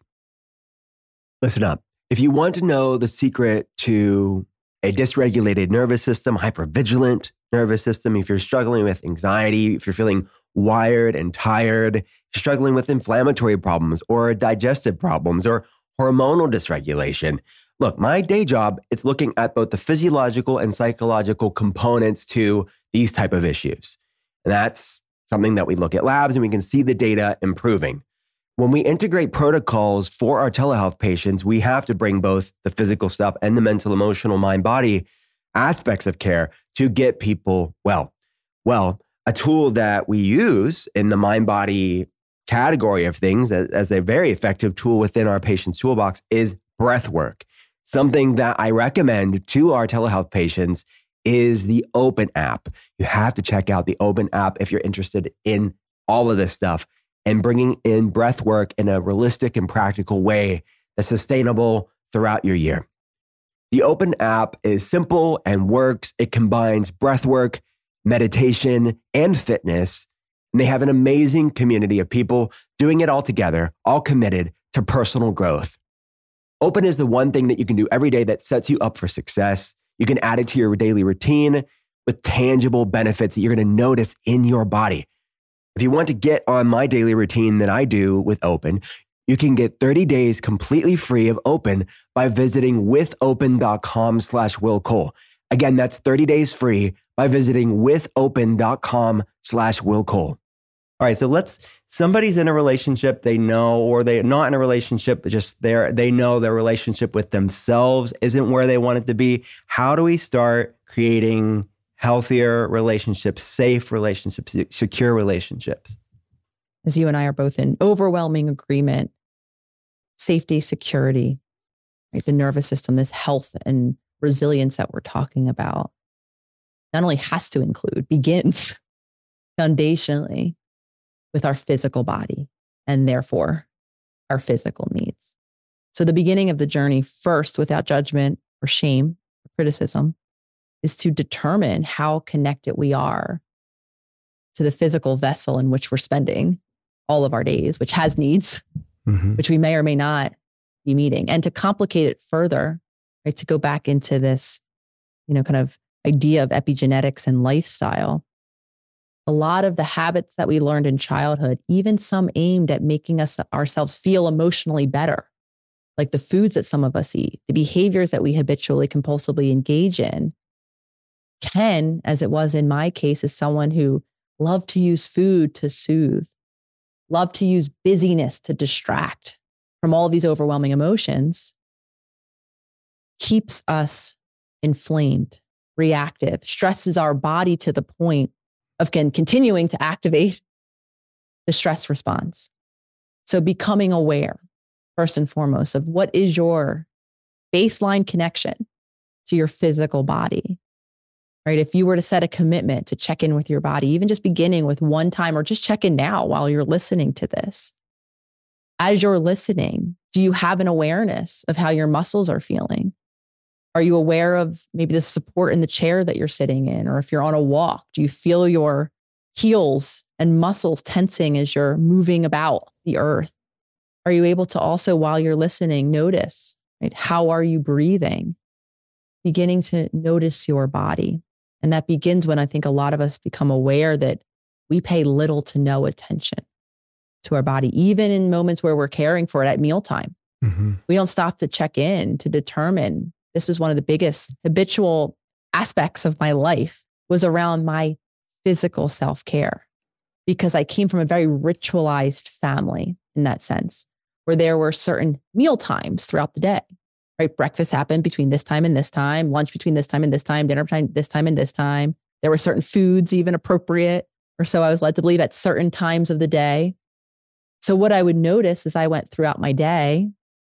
Listen up. If you want to know the secret to a dysregulated nervous system, hypervigilant nervous system, if you're struggling with anxiety, if you're feeling wired and tired, struggling with inflammatory problems or digestive problems or hormonal dysregulation. Look, my day job, it's looking at both the physiological and psychological components to these type of issues. And that's something that we look at labs and we can see the data improving. When we integrate protocols for our telehealth patients, we have to bring both the physical stuff and the mental, emotional, mind, body aspects of care to get people well. Well, a tool that we use in the mind, body category of things as, as a very effective tool within our patient's toolbox is breath work. Something that I recommend to our telehealth patients is the Open app. You have to check out the Open app if you're interested in all of this stuff and bringing in breath work in a realistic and practical way that's sustainable throughout your year. The Open app is simple and works. It combines breath work, meditation, and fitness. And they have an amazing community of people doing it all together, all committed to personal growth. Open is the one thing that you can do every day that sets you up for success. You can add it to your daily routine with tangible benefits that you're going to notice in your body. If you want to get on my daily routine that I do with Open, you can get thirty days completely free of Open by visiting withopen.com slash Will Cole. Again, that's thirty days free by visiting withopen.com slash Will Cole. All right, so let's, somebody's in a relationship, they know, or they're not in a relationship, but just they're, they know their relationship with themselves isn't where they want it to be. How do we start creating healthier relationships, safe relationships, secure relationships? As you and I are both in overwhelming agreement, safety, security, right? The nervous system, this health and resilience that we're talking about, not only has to include, begins foundationally with our physical body and therefore our physical needs. So the beginning of the journey, first, without judgment or shame or criticism, is to determine how connected we are to the physical vessel in which we're spending all of our days, which has needs, mm-hmm. which we may or may not be meeting. And to complicate it further, right, to go back into this, you know, kind of idea of epigenetics and lifestyle, a lot of the habits that we learned in childhood, even some aimed at making us ourselves feel emotionally better, like the foods that some of us eat, the behaviors that we habitually, compulsively engage in, can, as it was in my case, as someone who loved to use food to soothe, loved to use busyness to distract from all of these overwhelming emotions, keeps us inflamed, reactive, stresses our body to the point of can, continuing to activate the stress response. So becoming aware, first and foremost, of what is your baseline connection to your physical body, right? If you were to set a commitment to check in with your body, even just beginning with one time or just check in now while you're listening to this, as you're listening, do you have an awareness of how your muscles are feeling? Are you aware of maybe the support in the chair that you're sitting in? Or if you're on a walk, do you feel your heels and muscles tensing as you're moving about the earth? Are you able to also, while you're listening, notice, right? How are you breathing? Beginning to notice your body. And that begins when I think a lot of us become aware that we pay little to no attention to our body, even in moments where we're caring for it at mealtime. Mm-hmm. We don't stop to check in to determine. This was one of the biggest habitual aspects of my life, was around my physical self-care, because I came from a very ritualized family in that sense, where there were certain meal times throughout the day, right? Breakfast happened between this time and this time, lunch between this time and this time, dinner time, this time and this time. There were certain foods even appropriate, or so I was led to believe, at certain times of the day. So what I would notice as I went throughout my day,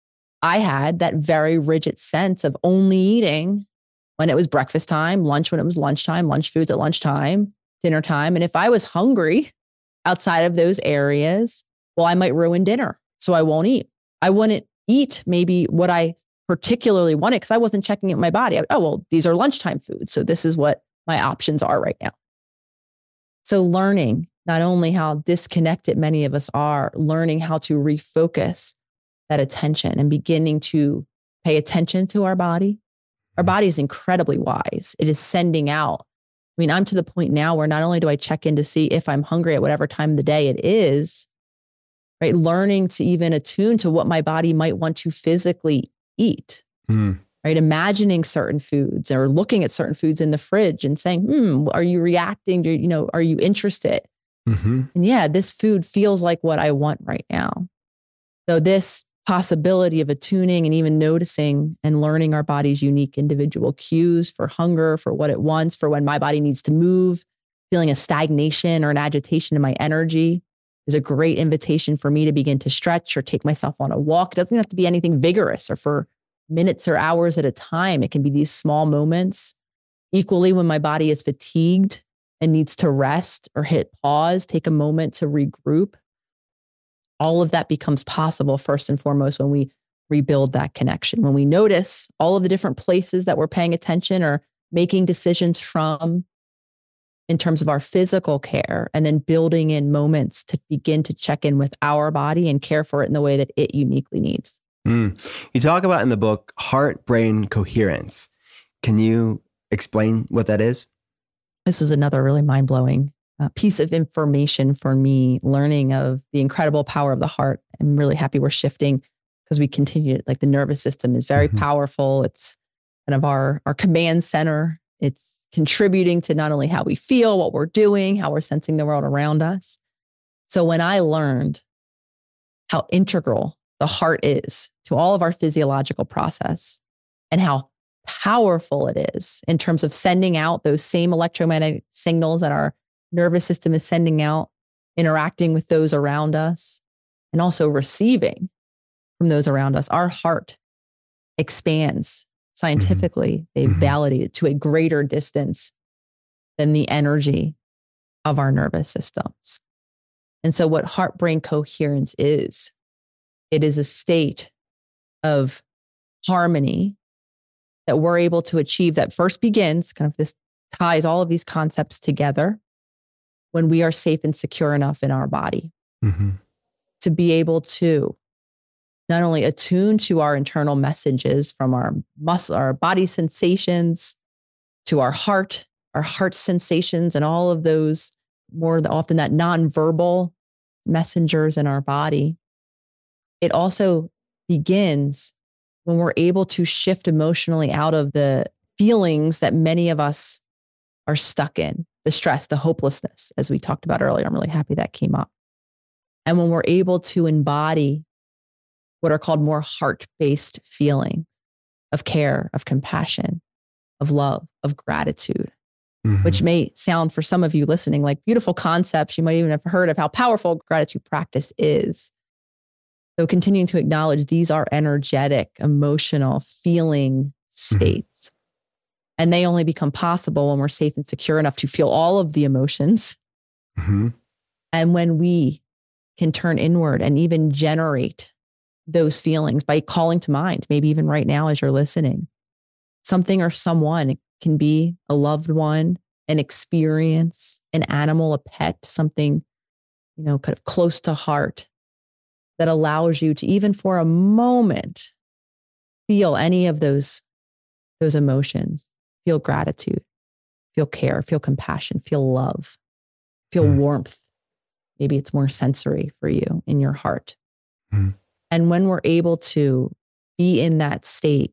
I had that very rigid sense of only eating when it was breakfast time, lunch when it was lunchtime, lunch foods at lunchtime, dinner time. And if I was hungry outside of those areas, well, I might ruin dinner. So I won't eat. I wouldn't eat maybe what I particularly wanted because I wasn't checking in my body. Oh, well, these are lunchtime foods. So this is what my options are right now. So learning not only how disconnected many of us are, learning how to refocus that attention and beginning to pay attention to our body. Our body is incredibly wise. It is sending out mean, I'm to the point now where not only do I check in to see if I'm hungry at whatever time of the day it is, right? Learning to even attune to what my body might want to physically eat, mm. right? Imagining certain foods or looking at certain foods in the fridge and saying, hmm, are you reacting to, you know, are you interested? Mm-hmm. And yeah, this food feels like what I want right now. So this possibility of attuning and even noticing and learning our body's unique individual cues for hunger, for what it wants, for when my body needs to move, feeling a stagnation or an agitation in my energy is a great invitation for me to begin to stretch or take myself on a walk. It doesn't have to be anything vigorous or for minutes or hours at a time. It can be these small moments. Equally, when my body is fatigued and needs to rest or hit pause, take a moment to regroup. All of that becomes possible first and foremost when we rebuild that connection. When we notice all of the different places that we're paying attention or making decisions from in terms of our physical care, and then building in moments to begin to check in with our body and care for it in the way that it uniquely needs. Mm. You talk about in the book, heart-brain coherence. Can you explain what that is? This was another really mind-blowing uh, piece of information for me, learning of the incredible power of the heart. I'm really happy we're shifting because we continue, like the nervous system is very mm-hmm. powerful. It's kind of our, our command center. It's contributing to not only how we feel, what we're doing, how we're sensing the world around us. So when I learned how integral the heart is to all of our physiological process and how powerful it is in terms of sending out those same electromagnetic signals that our nervous system is sending out, interacting with those around us, and also receiving from those around us. Our heart expands scientifically. Mm-hmm. They've mm-hmm. validated to a greater distance than the energy of our nervous systems. And so what heart-brain coherence is, it is a state of harmony that we're able to achieve that first begins, kind of this ties all of these concepts together when we are safe and secure enough in our body mm-hmm. to be able to not only attune to our internal messages from our muscle, our body sensations, to our heart, our heart sensations, and all of those more often that nonverbal messengers in our body. It also begins when we're able to shift emotionally out of the feelings that many of us are stuck in, the stress, the hopelessness, as we talked about earlier. I'm really happy that came up. And when we're able to embody what are called more heart-based feelings of care, of compassion, of love, of gratitude, mm-hmm. which may sound for some of you listening like beautiful concepts. You might even have heard of how powerful gratitude practice is. So continuing to acknowledge these are energetic, emotional, feeling states. Mm-hmm. And they only become possible when we're safe and secure enough to feel all of the emotions. Mm-hmm. And when we can turn inward and even generate those feelings by calling to mind, maybe even right now as you're listening, something or someone. It can be a loved one, an experience, an animal, a pet, something, you know, kind of close to heart that allows you to even for a moment feel any of those, those emotions, feel gratitude, feel care, feel compassion, feel love, feel mm. warmth. Maybe it's more sensory for you in your heart. Mm. And when we're able to be in that state,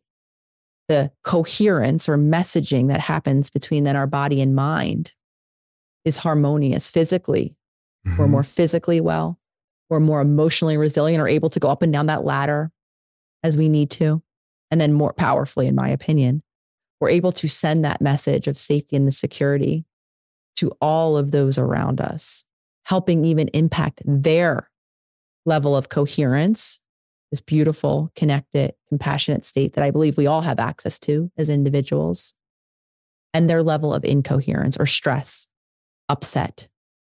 the coherence or messaging that happens between then our body and mind is harmonious physically. Mm-hmm. We're more physically well. We're more emotionally resilient or able to go up and down that ladder as we need to. And then more powerfully, in my opinion, we're able to send that message of safety and the security to all of those around us, helping even impact their level of coherence, this beautiful, connected, compassionate state that I believe we all have access to as individuals, and their level of incoherence or stress, upset,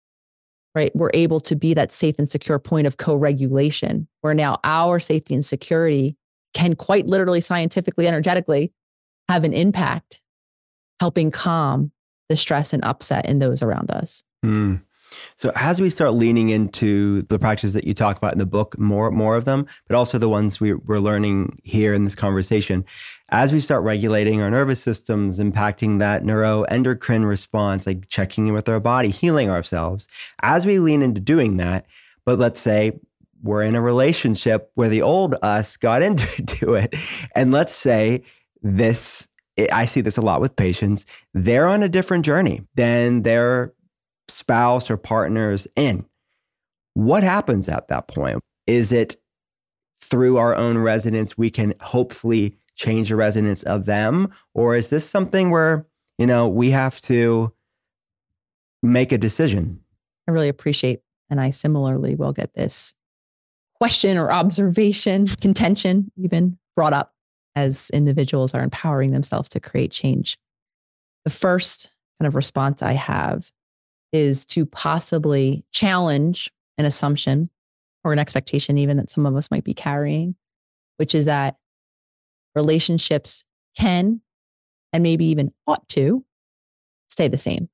right? We're able to be that safe and secure point of co-regulation where now our safety and security can quite literally, scientifically, energetically have an impact, helping calm the stress and upset in those around us. Mm. So as we start leaning into the practices that you talk about in the book, more more of them, but also the ones we, we're learning here in this conversation, as we start regulating our nervous systems, impacting that neuroendocrine response, like checking in with our body, healing ourselves, as we lean into doing that, but let's say we're in a relationship where the old us got into it, and let's say this, I see this a lot with patients, they're on a different journey than their spouse or partners in. What happens at that point? Is it through our own resonance we can hopefully change the resonance of them? Or is this something where, you know, we have to make a decision? I really appreciate, and I similarly will get this question or observation, contention even brought up as individuals are empowering themselves to create change. The first kind of response I have is to possibly challenge an assumption or an expectation even that some of us might be carrying, which is that relationships can and maybe even ought to stay the same.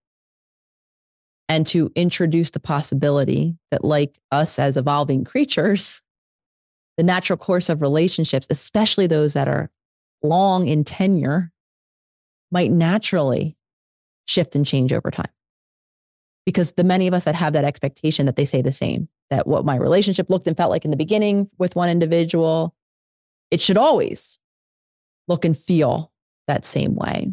And to introduce the possibility that, like us as evolving creatures, the natural course of relationships, especially those that are long in tenure, might naturally shift and change over time. Because the many of us that have that expectation that they say the same, that what my relationship looked and felt like in the beginning with one individual, it should always look and feel that same way.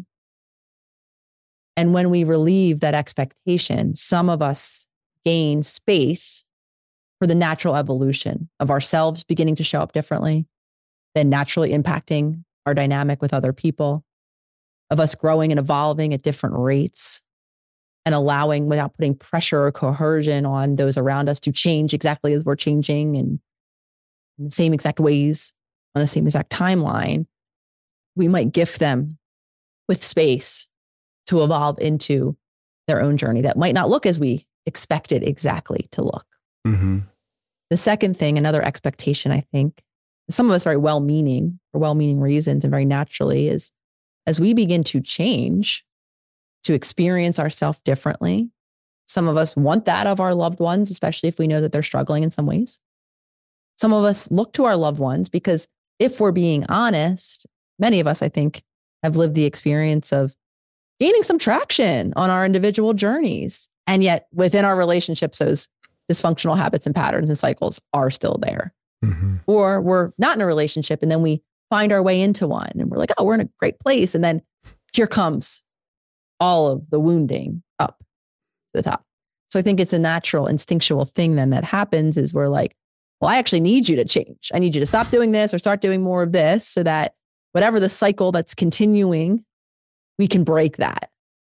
And when we relieve that expectation, some of us gain space for the natural evolution of ourselves beginning to show up differently, then naturally impacting our dynamic with other people, of us growing and evolving at different rates, and allowing, without putting pressure or coercion on those around us, to change exactly as we're changing and in the same exact ways on the same exact timeline. We might gift them with space to evolve into their own journey that might not look as we expect it exactly to look. Mm-hmm. The second thing, another expectation, I think, some of us very well-meaning, for well-meaning reasons and very naturally, is as we begin to change, to experience ourselves differently. Some of us want that of our loved ones, especially if we know that they're struggling in some ways. Some of us look to our loved ones because, if we're being honest, many of us, I think, have lived the experience of gaining some traction on our individual journeys. And yet within our relationships, those dysfunctional habits and patterns and cycles are still there. Mm-hmm. Or we're not in a relationship and then we find our way into one and we're like, oh, we're in a great place. And then here comes all of the wounding up to the top. So I think it's a natural instinctual thing then that happens is we're like, well, I actually need you to change. I need you to stop doing this or start doing more of this so that whatever the cycle that's continuing, we can break that.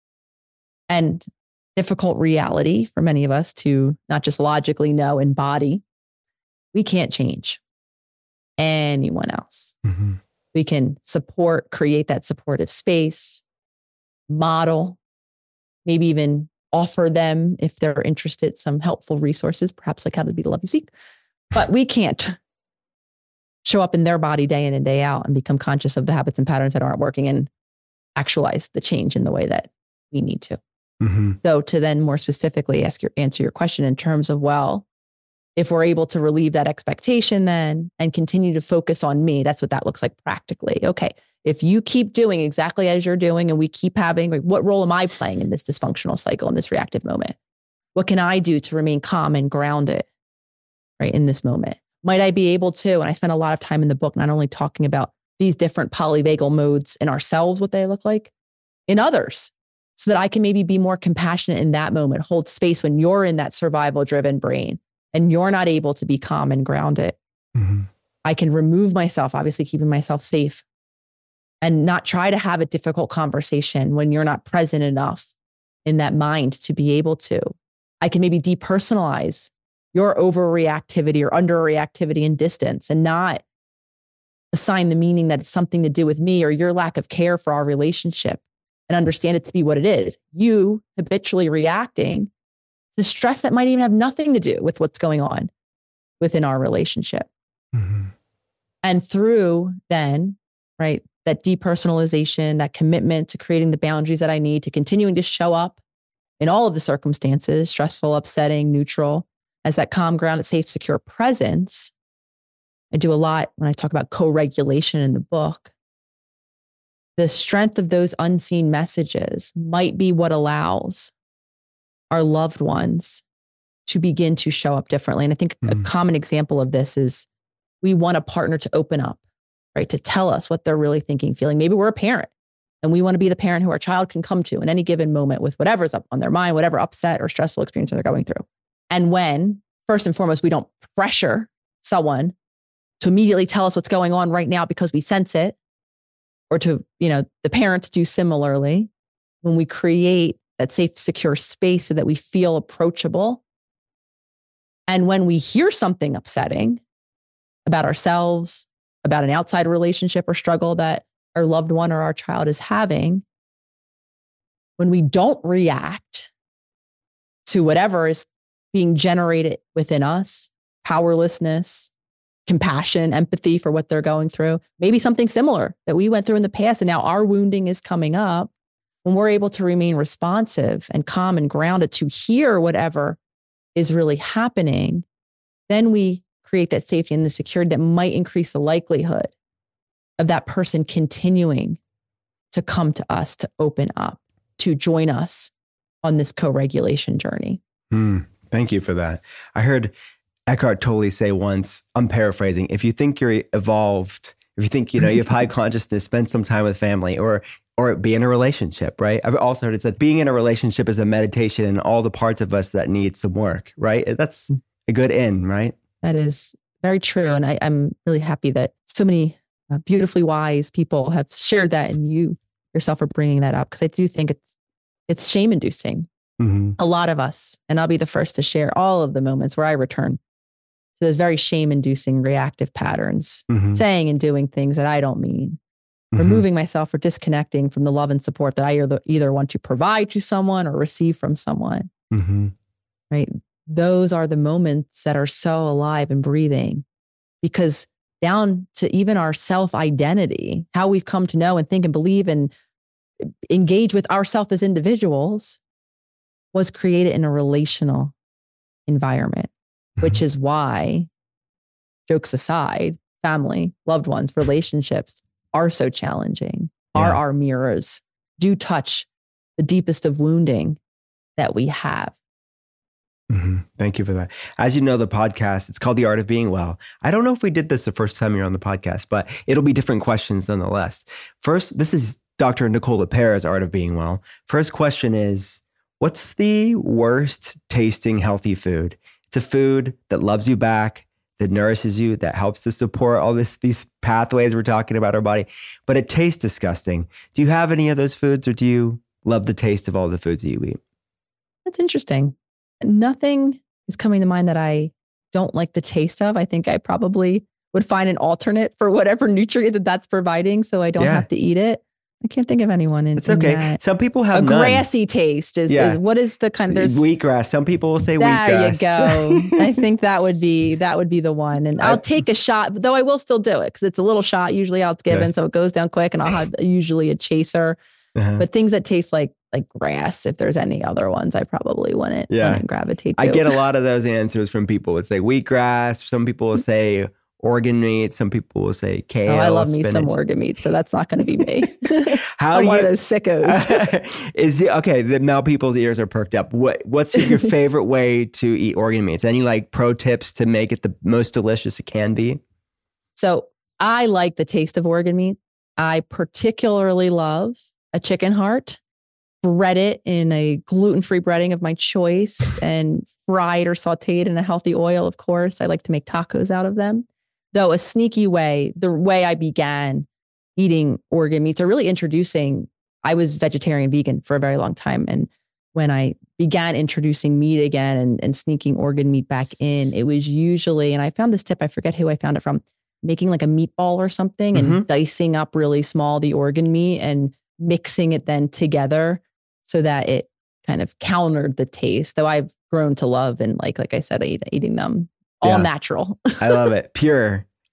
And difficult reality for many of us to not just logically know, embody, we can't change anyone else. Mm-hmm. We can support, create that supportive space, model, maybe even offer them, if they're interested, some helpful resources, perhaps like How to Be the Love You Seek. But we can't show up in their body day in and day out and become conscious of the habits and patterns that aren't working and actualize the change in the way that we need to. Mm-hmm. So to then more specifically ask your, answer your question in terms of, well, if we're able to relieve that expectation then and continue to focus on me, that's what that looks like practically. Okay, if you keep doing exactly as you're doing and we keep having, like, what role am I playing in this dysfunctional cycle, in this reactive moment? What can I do to remain calm and grounded, right, in this moment? Might I be able to, and I spend a lot of time in the book, not only talking about these different polyvagal modes in ourselves, what they look like, in others, so that I can maybe be more compassionate in that moment, hold space when you're in that survival driven brain and you're not able to be calm and grounded. Mm-hmm. I can remove myself, obviously keeping myself safe, and not try to have a difficult conversation when you're not present enough in that mind to be able to. I can maybe depersonalize your overreactivity or underreactivity and distance and not assign the meaning that it's something to do with me or your lack of care for our relationship, and understand it to be what it is. You habitually reacting to stress that might even have nothing to do with what's going on within our relationship. Mm-hmm. And through then, right, that depersonalization, that commitment to creating the boundaries that I need, to continuing to show up in all of the circumstances, stressful, upsetting, neutral, as that calm, grounded, safe, secure presence. I do a lot when I talk about co-regulation in the book. The strength of those unseen messages might be what allows our loved ones to begin to show up differently. And I think mm. a common example of this is we want a partner to open up, right? To tell us what they're really thinking, feeling. Maybe we're a parent and we want to be the parent who our child can come to in any given moment with whatever's up on their mind, whatever upset or stressful experience they're going through. And when, first and foremost, we don't pressure someone to immediately tell us what's going on right now because we sense it, or to, you know, the parent to do similarly, when we create that safe, secure space so that we feel approachable. And when we hear something upsetting about ourselves, about an outside relationship or struggle that our loved one or our child is having, when we don't react to whatever is being generated within us, powerlessness, compassion, empathy for what they're going through, maybe something similar that we went through in the past and now our wounding is coming up, when we're able to remain responsive and calm and grounded to hear whatever is really happening, then we create that safety and the security that might increase the likelihood of that person continuing to come to us, to open up, to join us on this co-regulation journey. Mm, thank you for that. I heard Eckhart Tolle say once, I'm paraphrasing, if you think you're evolved, if you think, you know, you have high consciousness, spend some time with family, or or be in a relationship, right? I've also heard it said being in a relationship is a meditation and all the parts of us that need some work, right? That's a good end, right? That is very true. And I, I'm really happy that so many uh, beautifully wise people have shared that, and you yourself are bringing that up, because I do think it's it's shame inducing. Mm-hmm. A lot of us, and I'll be the first to share all of the moments where I return to those very shame inducing reactive patterns, mm-hmm. saying and doing things that I don't mean, mm-hmm. removing myself or disconnecting from the love and support that I either, either want to provide to someone or receive from someone, mm-hmm. right? Those are the moments that are so alive and breathing, because down to even our self-identity, how we've come to know and think and believe and engage with ourselves as individuals, was created in a relational environment, mm-hmm. which is why, jokes aside, family, loved ones, relationships are so challenging, yeah. are our mirrors, do touch the deepest of wounding that we have. Mm-hmm. Thank you for that. As you know, the podcast, it's called The Art of Being Well. I don't know if we did this the first time you're on the podcast, but it'll be different questions nonetheless. First, this is Doctor Nicole LePera's Art of Being Well. First question is, what's the worst tasting healthy food? It's a food that loves you back, that nourishes you, that helps to support all this these pathways we're talking about our body, but it tastes disgusting. Do you have any of those foods, or do you love the taste of all the foods that you eat? That's interesting. Nothing is coming to mind that I don't like the taste of. I think I probably would find an alternate for whatever nutrient that that's providing, so I don't yeah. have to eat it. I can't think of anyone in, it's okay. in that. Some people have a none. grassy taste. Is, yeah. is what is the kind of there's wheatgrass. Some people will say there wheatgrass. There you go. I think that would be that would be the one. And I'll I, take a shot, though I will still do it because it's a little shot usually I'll give in, so it goes down quick, and I'll have usually a chaser. Uh-huh. But things that taste like like grass, if there's any other ones, I probably wouldn't, yeah. wouldn't gravitate to. I get a lot of those answers from people. It's like wheatgrass. Some people will say organ meat. Some people will say kale. Oh, I love spinach. me some organ meat, so that's not going to be me. How I'm do one you, of those sickos. Is it, okay, the, now people's ears are perked up. What What's your favorite way to eat organ meats? Any like pro tips to make it the most delicious it can be? So I like the taste of organ meat. I particularly love a chicken heart. Bread it in a gluten-free breading of my choice and fried or sauteed in a healthy oil, of course. I like to make tacos out of them. Though a sneaky way, the way I began eating organ meats or really introducing, I was vegetarian vegan for a very long time. And when I began introducing meat again and, and sneaking organ meat back in, it was usually, and I found this tip, I forget who I found it from, making like a meatball or something and mm-hmm. dicing up really small the organ meat and mixing it then together so that it kind of countered the taste. Though I've grown to love and like, like I said, I eat, eating them all yeah. natural. I love it. Pure.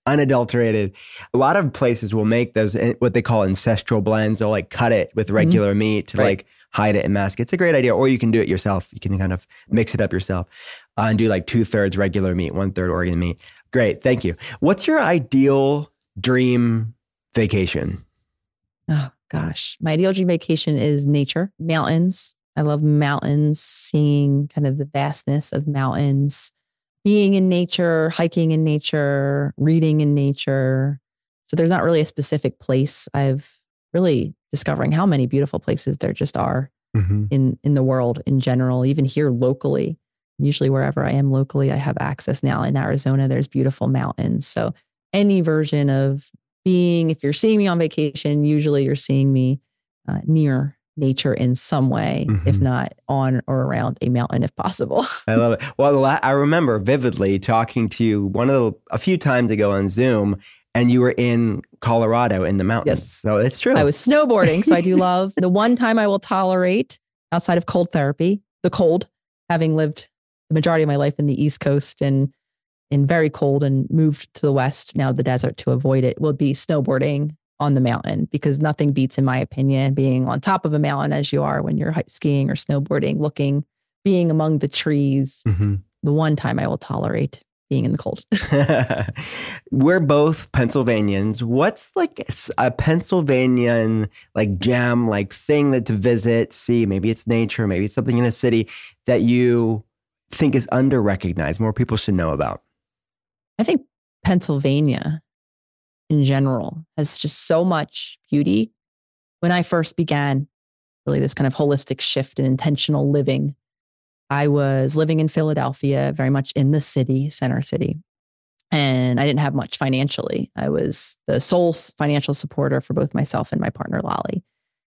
unadulterated. A lot of places will make those, what they call ancestral blends. They'll like cut it with regular mm-hmm. meat to right. like hide it and mask it. It's a great idea. Or you can do it yourself. You can kind of mix it up yourself uh, and do like two thirds regular meat, one third organ meat. Great. Thank you. What's your ideal dream vacation? Oh gosh. My ideal dream vacation is nature, mountains. I love mountains, seeing kind of the vastness of mountains, being in nature, hiking in nature, reading in nature. So there's not really a specific place. I've really discovering how many beautiful places there just are mm-hmm. in, in the world in general, even here locally. Usually wherever I am locally, I have access now. In Arizona, there's beautiful mountains. So any version of being, if you're seeing me on vacation, usually you're seeing me uh, near nature in some way, mm-hmm. if not on or around a mountain, if possible. I love it. Well, I remember vividly talking to you one of the, a few times ago on Zoom, and you were in Colorado in the mountains. Yes. So it's true. I was snowboarding. So I do love the one time I will tolerate outside of cold therapy, the cold, having lived the majority of my life in the East Coast and in very cold and moved to the West, now the desert, to avoid it, will be snowboarding on the mountain, because nothing beats, in my opinion, being on top of a mountain as you are when you're skiing or snowboarding, looking, being among the trees. Mm-hmm. The one time I will tolerate being in the cold. We're both Pennsylvanians. What's like a Pennsylvanian like gem, like thing that to visit, see, maybe it's nature, maybe it's something in a city that you think is under-recognized, more people should know about? I think Pennsylvania in general has just so much beauty. When I first began really this kind of holistic shift in intentional living, I was living in Philadelphia, very much in the city, center city. And I didn't have much financially. I was the sole financial supporter for both myself and my partner, Lolly.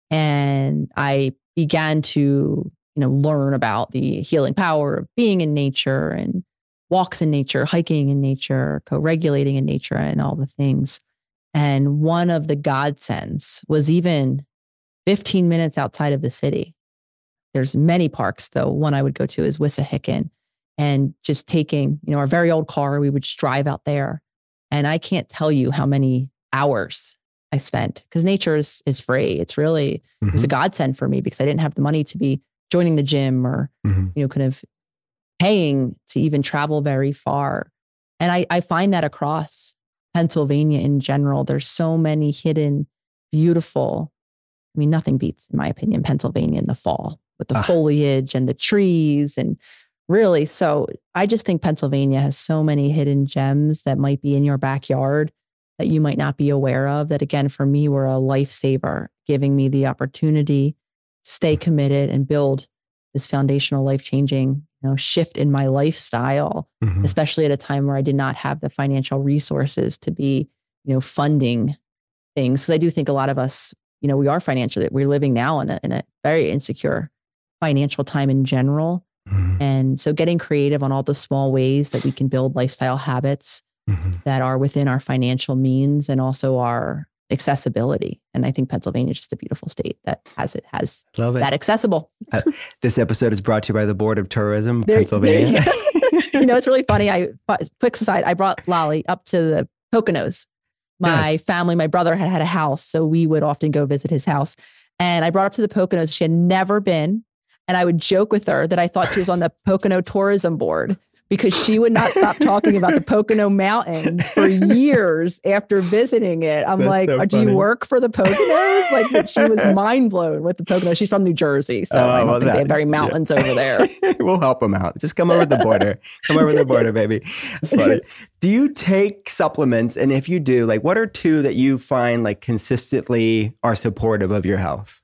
And I began to, you know, learn about the healing power of being in nature and walks in nature, hiking in nature, co-regulating in nature, and all the things. And one of the godsends was even fifteen minutes outside of the city. There's many parks, though. One I would go to is Wissahickon, and just taking, you know, our very old car, we would just drive out there. And I can't tell you how many hours I spent, because nature is, is free. It's really, mm-hmm. it was a godsend for me, because I didn't have the money to be joining the gym or, mm-hmm. you know, kind of paying to even travel very far. And I, I find that across Pennsylvania in general, there's so many hidden, beautiful, I mean, nothing beats, in my opinion, Pennsylvania in the fall with the ah. foliage and the trees. And really, so I just think Pennsylvania has so many hidden gems that might be in your backyard that you might not be aware of, that again, for me, were a lifesaver, giving me the opportunity to stay committed and build this foundational, life-changing, you know, shift in my lifestyle, mm-hmm. especially at a time where I did not have the financial resources to be, you know, funding things. Because I do think a lot of us, you know, we are financially, we're living now in a, in a very insecure financial time in general. Mm-hmm. And so getting creative on all the small ways that we can build lifestyle habits mm-hmm. that are within our financial means and also our accessibility. And I think Pennsylvania is just a beautiful state that has it has Love it. that accessible. uh, this episode is brought to you by the Board of Tourism, there, Pennsylvania. There you, you know, it's really funny. I quick aside, I brought Lolly up to the Poconos. My yes. family, my brother had had a house, so we would often go visit his house. And I brought her up to the Poconos. She had never been. And I would joke with her that I thought she was on the Pocono Tourism Board, because she would not stop talking about the Pocono Mountains for years after visiting it. I'm That's like, so do you work for the Poconos? Like, she was mind blown with the Poconos. She's from New Jersey, so uh, I don't well, think that, they have very mountains yeah. over there. We'll help them out. Just come over the border. Come over the border, baby. It's funny. Do you take supplements? And if you do, like, what are two that you find like consistently are supportive of your health?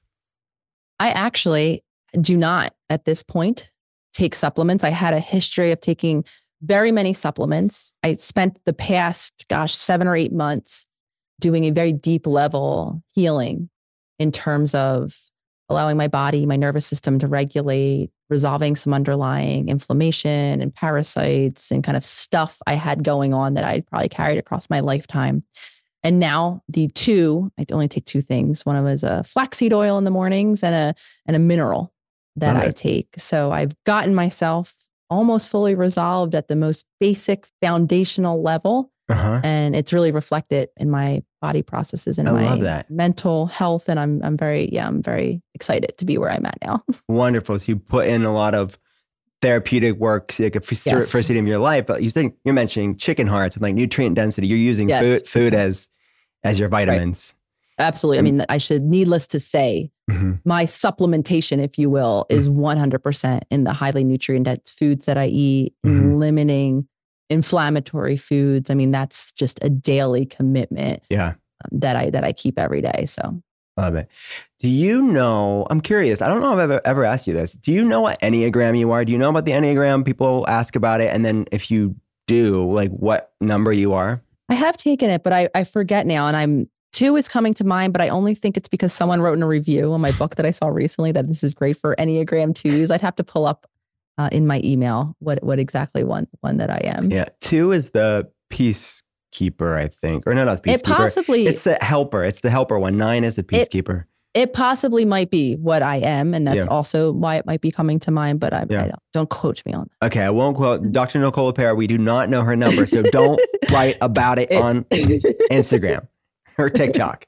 I actually do not at this point take supplements. I had a history of taking very many supplements. I spent the past, gosh, seven or eight months doing a very deep level healing in terms of allowing my body, my nervous system to regulate, resolving some underlying inflammation and parasites and kind of stuff I had going on that I'd probably carried across my lifetime. And now the two, I only take two things. One of them is a flaxseed oil in the mornings and a and a mineral that I take. So I've gotten myself almost fully resolved at the most basic foundational level Uh-huh. And it's really reflected in my body processes and I my love that. mental health. And I'm I'm very, yeah, I'm very excited to be where I'm at now. Wonderful. So you put in a lot of therapeutic work, like a first Yes. first of your life, but you think you're mentioning chicken hearts and like nutrient density. You're using Yes. food food as as your vitamins. Absolutely. I mean, I should, needless to say, Mm-hmm. my supplementation, if you will, is one hundred percent in the highly nutrient dense foods that I eat, Mhm. limiting inflammatory foods. I mean, that's just a daily commitment Yeah. um, that I that I keep every day. So Love it. Do you know, I'm curious, I don't know if I've ever, ever asked you this. Do you know what Enneagram you are? Do you know about the Enneagram? People ask about it. And then if you do, like what number you are? I have taken it, but I, I forget now. And I'm two is coming to mind, but I only think it's because someone wrote in a review on my book that I saw recently that this is great for Enneagram twos. I'd have to pull up uh, in my email what what exactly one one that I am. Yeah. Two is the peacekeeper, I think. Or no, not the peacekeeper. It possibly It's the helper. It's the helper one. Nine is the peacekeeper. It possibly might be what I am, and that's Yeah. also why it might be coming to mind. But I, Yeah. I don't, don't quote me on that. Okay, I won't quote Doctor Nicole LePera. We do not know her number, so don't write about it, It- on Instagram or TikTok.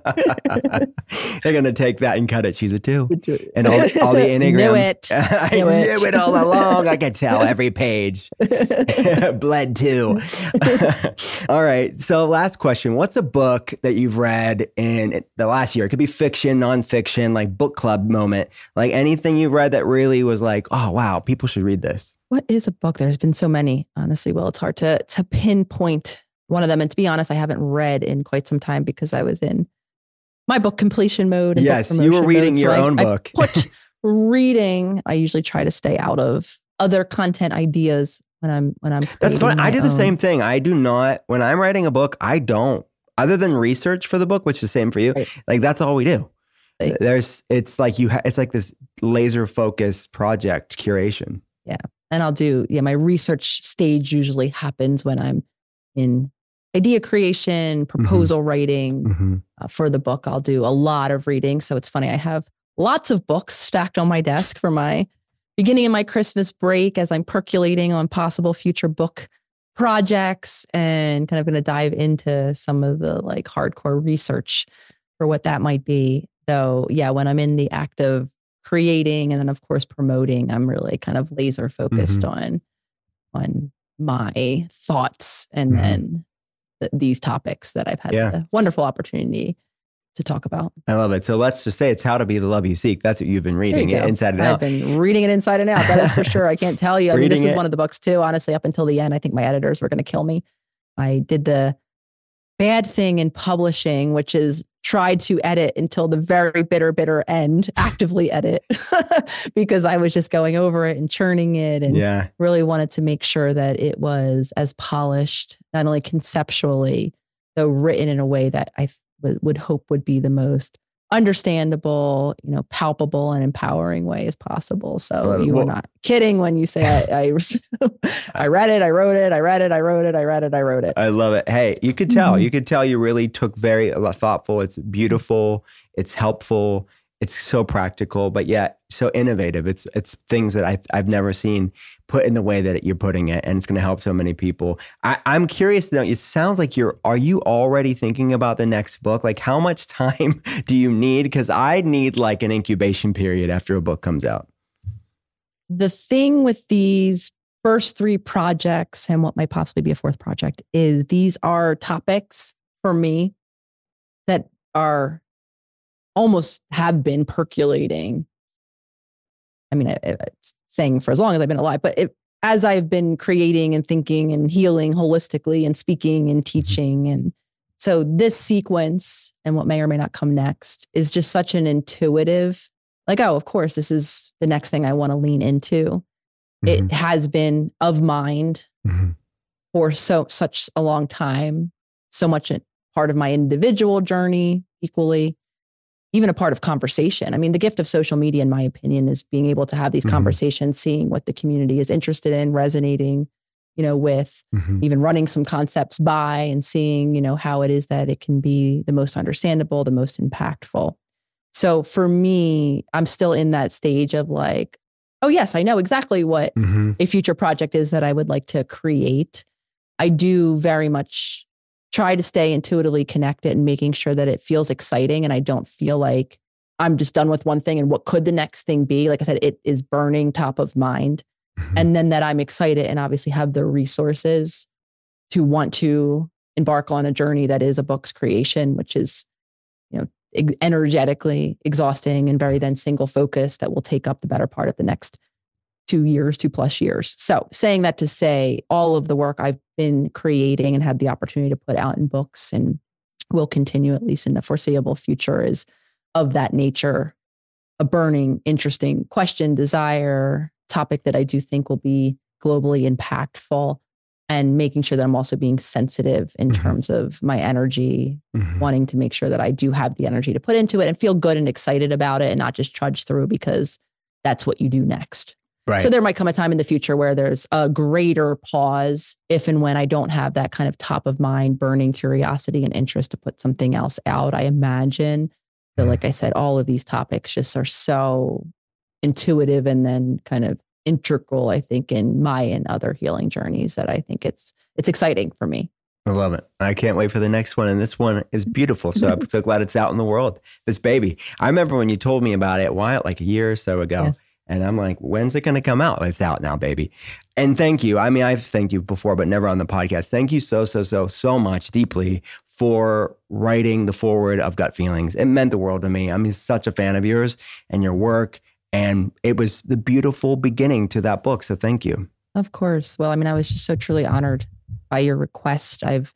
They're gonna take that and cut it. She's a two, and all, all the Enneagram. Knew it. I Knew knew it. it all along. I could tell every page. Bled too. All right. So, last question: what's a book that you've read in the last year? It could be fiction, nonfiction, like book club moment, like anything you've read that really was like, oh wow, people should read this. What is a book? There's been so many. Honestly, well, it's hard to to pinpoint one of them. And to be honest, I haven't read in quite some time because I was in my book completion mode. And Yes, book you were promotion reading mode. your So I- own I book. put reading. I usually try to stay out of other content ideas when I'm when I'm. That's creating fun. I my do the own. same thing. I do not, when I'm writing a book, I don't, other than research for the book, which is the same for you. Right. Like that's all we do. Right. There's, it's like you, ha- it's like this laser focused project curation. And I'll do, yeah, my research stage usually happens when I'm in idea creation, proposal writing Mm-hmm. uh, for the book. I'll do a lot of reading. So it's funny, I have lots of books stacked on my desk for my beginning of my Christmas break as I'm percolating on possible future book projects and kind of going to dive into some of the like hardcore research for what that might be. Though, yeah, when I'm in the act of creating and then of course promoting, I'm really kind of laser focused Mhm. on on my thoughts and Mhm. then th- these topics that I've had Yeah. the wonderful opportunity to talk about. I love it. So let's just say it's How to Be the Love You Seek. That's what you've been There you reading go. inside and I've out. been reading it inside and out. That is for sure. I can't tell you. I mean, this Reading was it. one of the books too. Honestly, up until the end, I think my editors were going to kill me. I did the bad thing in publishing, which is tried to edit until the very bitter, bitter end, actively edit, because I was just going over it and churning it and Yeah. really wanted to make sure that it was as polished, not only conceptually, though written in a way that I w- would hope would be the most understandable, you know, palpable and empowering way as possible. So Uh, you well- are not kidding when you say I, I, I read it, I wrote it, I read it, I wrote it, I read it, I wrote it. I love it. Hey, you could tell. Mhm. You could tell you really took very a lot thoughtful. It's beautiful. It's helpful. It's so practical, but yet so innovative. It's it's things that I I've never seen put in the way that you're putting it, and it's going to help so many people. I, I'm curious to know. It sounds like you're. Are you already thinking about the next book? Like, how much time do you need? Because I need like an incubation period after a book comes out. The thing with these first three projects and what might possibly be a fourth project is these are topics for me that are almost have been percolating. I mean, I, it's saying for as long as I've been alive, but it, as I've been creating and thinking and healing holistically and speaking and teaching. And so this sequence and what may or may not come next is just such an intuitive, like, oh, of course, this is the next thing I want to lean into. It has been of mind Mhm. for so such a long time, so much a part of my individual journey, equally, even a part of conversation. I mean, the gift of social media, in my opinion, is being able to have these Mhm. conversations, seeing what the community is interested in, resonating, you know, with, Mhm. even running some concepts by and seeing, you know, how it is that it can be the most understandable, the most impactful. So for me, I'm still in that stage of like, oh yes, I know exactly what Mhm. a future project is that I would like to create. I do very much try to stay intuitively connected and making sure that it feels exciting and I don't feel like I'm just done with one thing and what could the next thing be? Like I said, it is burning top of mind. Mm-hmm. And then that I'm excited and obviously have the resources to want to embark on a journey that is a book's creation, which is, you know, energetically exhausting and very then single focused that will take up the better part of the next two years, two plus years. So saying that to say all of the work I've been creating and had the opportunity to put out in books and will continue at least in the foreseeable future is of that nature, a burning, interesting question, desire, topic that I do think will be globally impactful, and making sure that I'm also being sensitive in mm-hmm. terms of my energy, mm-hmm. wanting to make sure that I do have the energy to put into it and feel good and excited about it and not just trudge through because that's what you do next. Right. So there might come a time in the future where there's a greater pause if and when I don't have that kind of top of mind burning curiosity and interest to put something else out. I imagine that, like I said, all of these topics just are so intuitive and then kind of integral, I think, in my and other healing journeys that I think it's it's exciting for me. I love it. I can't wait for the next one. And this one is beautiful. So I'm so glad it's out in the world, this baby. I remember when you told me about it, why, like a year or so ago. Yes. And I'm like, when's it going to come out? It's out now, baby. And thank you. I mean, I've thanked you before, but never on the podcast. Thank you so, so, so, so much deeply for writing the foreword of Gut Feelings. It meant the world to me. I'm such a fan of yours and your work. And it was the beautiful beginning to that book. So thank you. Of course. Well, I mean, I was just so truly honored by your request. I've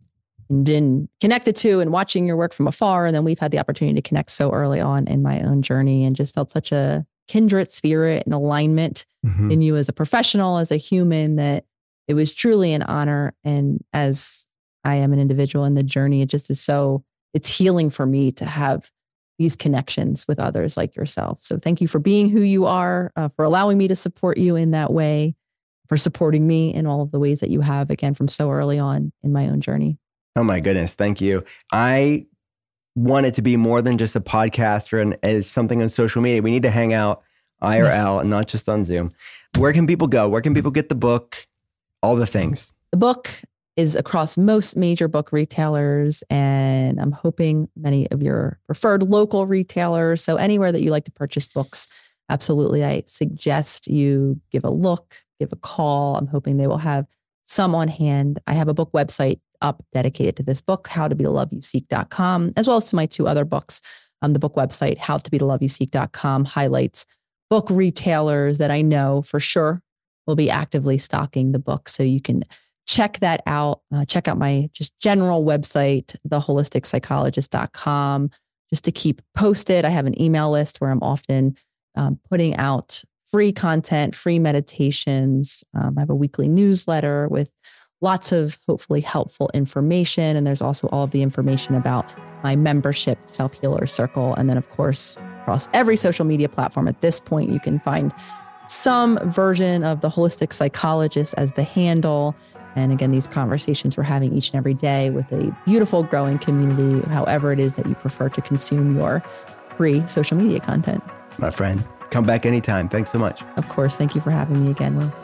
been connected to and watching your work from afar. And then we've had the opportunity to connect so early on in my own journey and just felt such a kindred spirit and alignment mm-hmm. in you as a professional, as a human, that it was truly an honor. And as I am an individual in the journey, it just is so, it's healing for me to have these connections with others like yourself. So thank you for being who you are, uh, for allowing me to support you in that way, for supporting me in all of the ways that you have, again, from so early on in my own journey. Oh my goodness. Thank you. I want it to be more than just a podcaster and as something on social media. We need to hang out I R L yes. and not just on Zoom. Where can people go? Where can people get the book? All the things. The book is across most major book retailers, and I'm hoping many of your preferred local retailers. So anywhere that you like to purchase books, absolutely, I suggest you give a look, give a call. I'm hoping they will have some on hand. I have a book website up dedicated to this book, how to be the love you seek dot com, as well as to my two other books. Um, the book website, how to be the love you seek dot com, highlights book retailers that I know for sure will be actively stocking the book. So you can check that out. Uh, check out my just general website, the holistic psychologist dot com, just to keep posted. I have an email list where I'm often um, putting out free content, free meditations. Um, I have a weekly newsletter with lots of hopefully helpful information. And there's also all of the information about my membership, Self-Healer Circle. And then, of course, across every social media platform at this point, you can find some version of the Holistic Psychologist as the handle. And again, these conversations we're having each and every day with a beautiful growing community, however it is that you prefer to consume your free social media content. My friend, come back anytime. Thanks so much. Of course. Thank you for having me again, Will.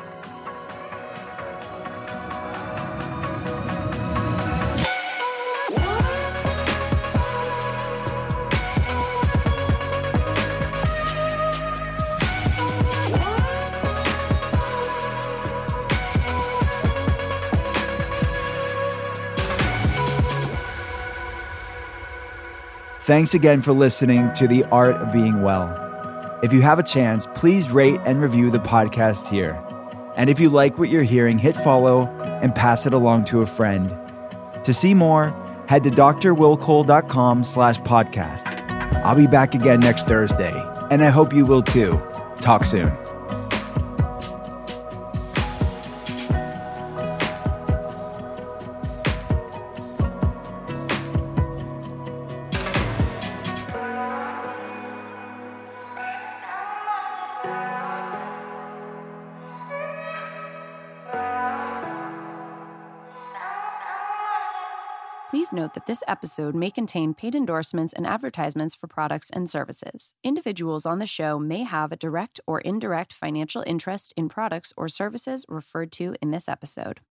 Thanks again for listening to The Art of Being Well. If you have a chance, please rate and review the podcast here. And if you like what you're hearing, hit follow and pass it along to a friend. To see more, head to d r will cole dot com slash podcast. I'll be back again next Thursday, and I hope you will too. Talk soon. Please note that this episode may contain paid endorsements and advertisements for products and services. Individuals on the show may have a direct or indirect financial interest in products or services referred to in this episode.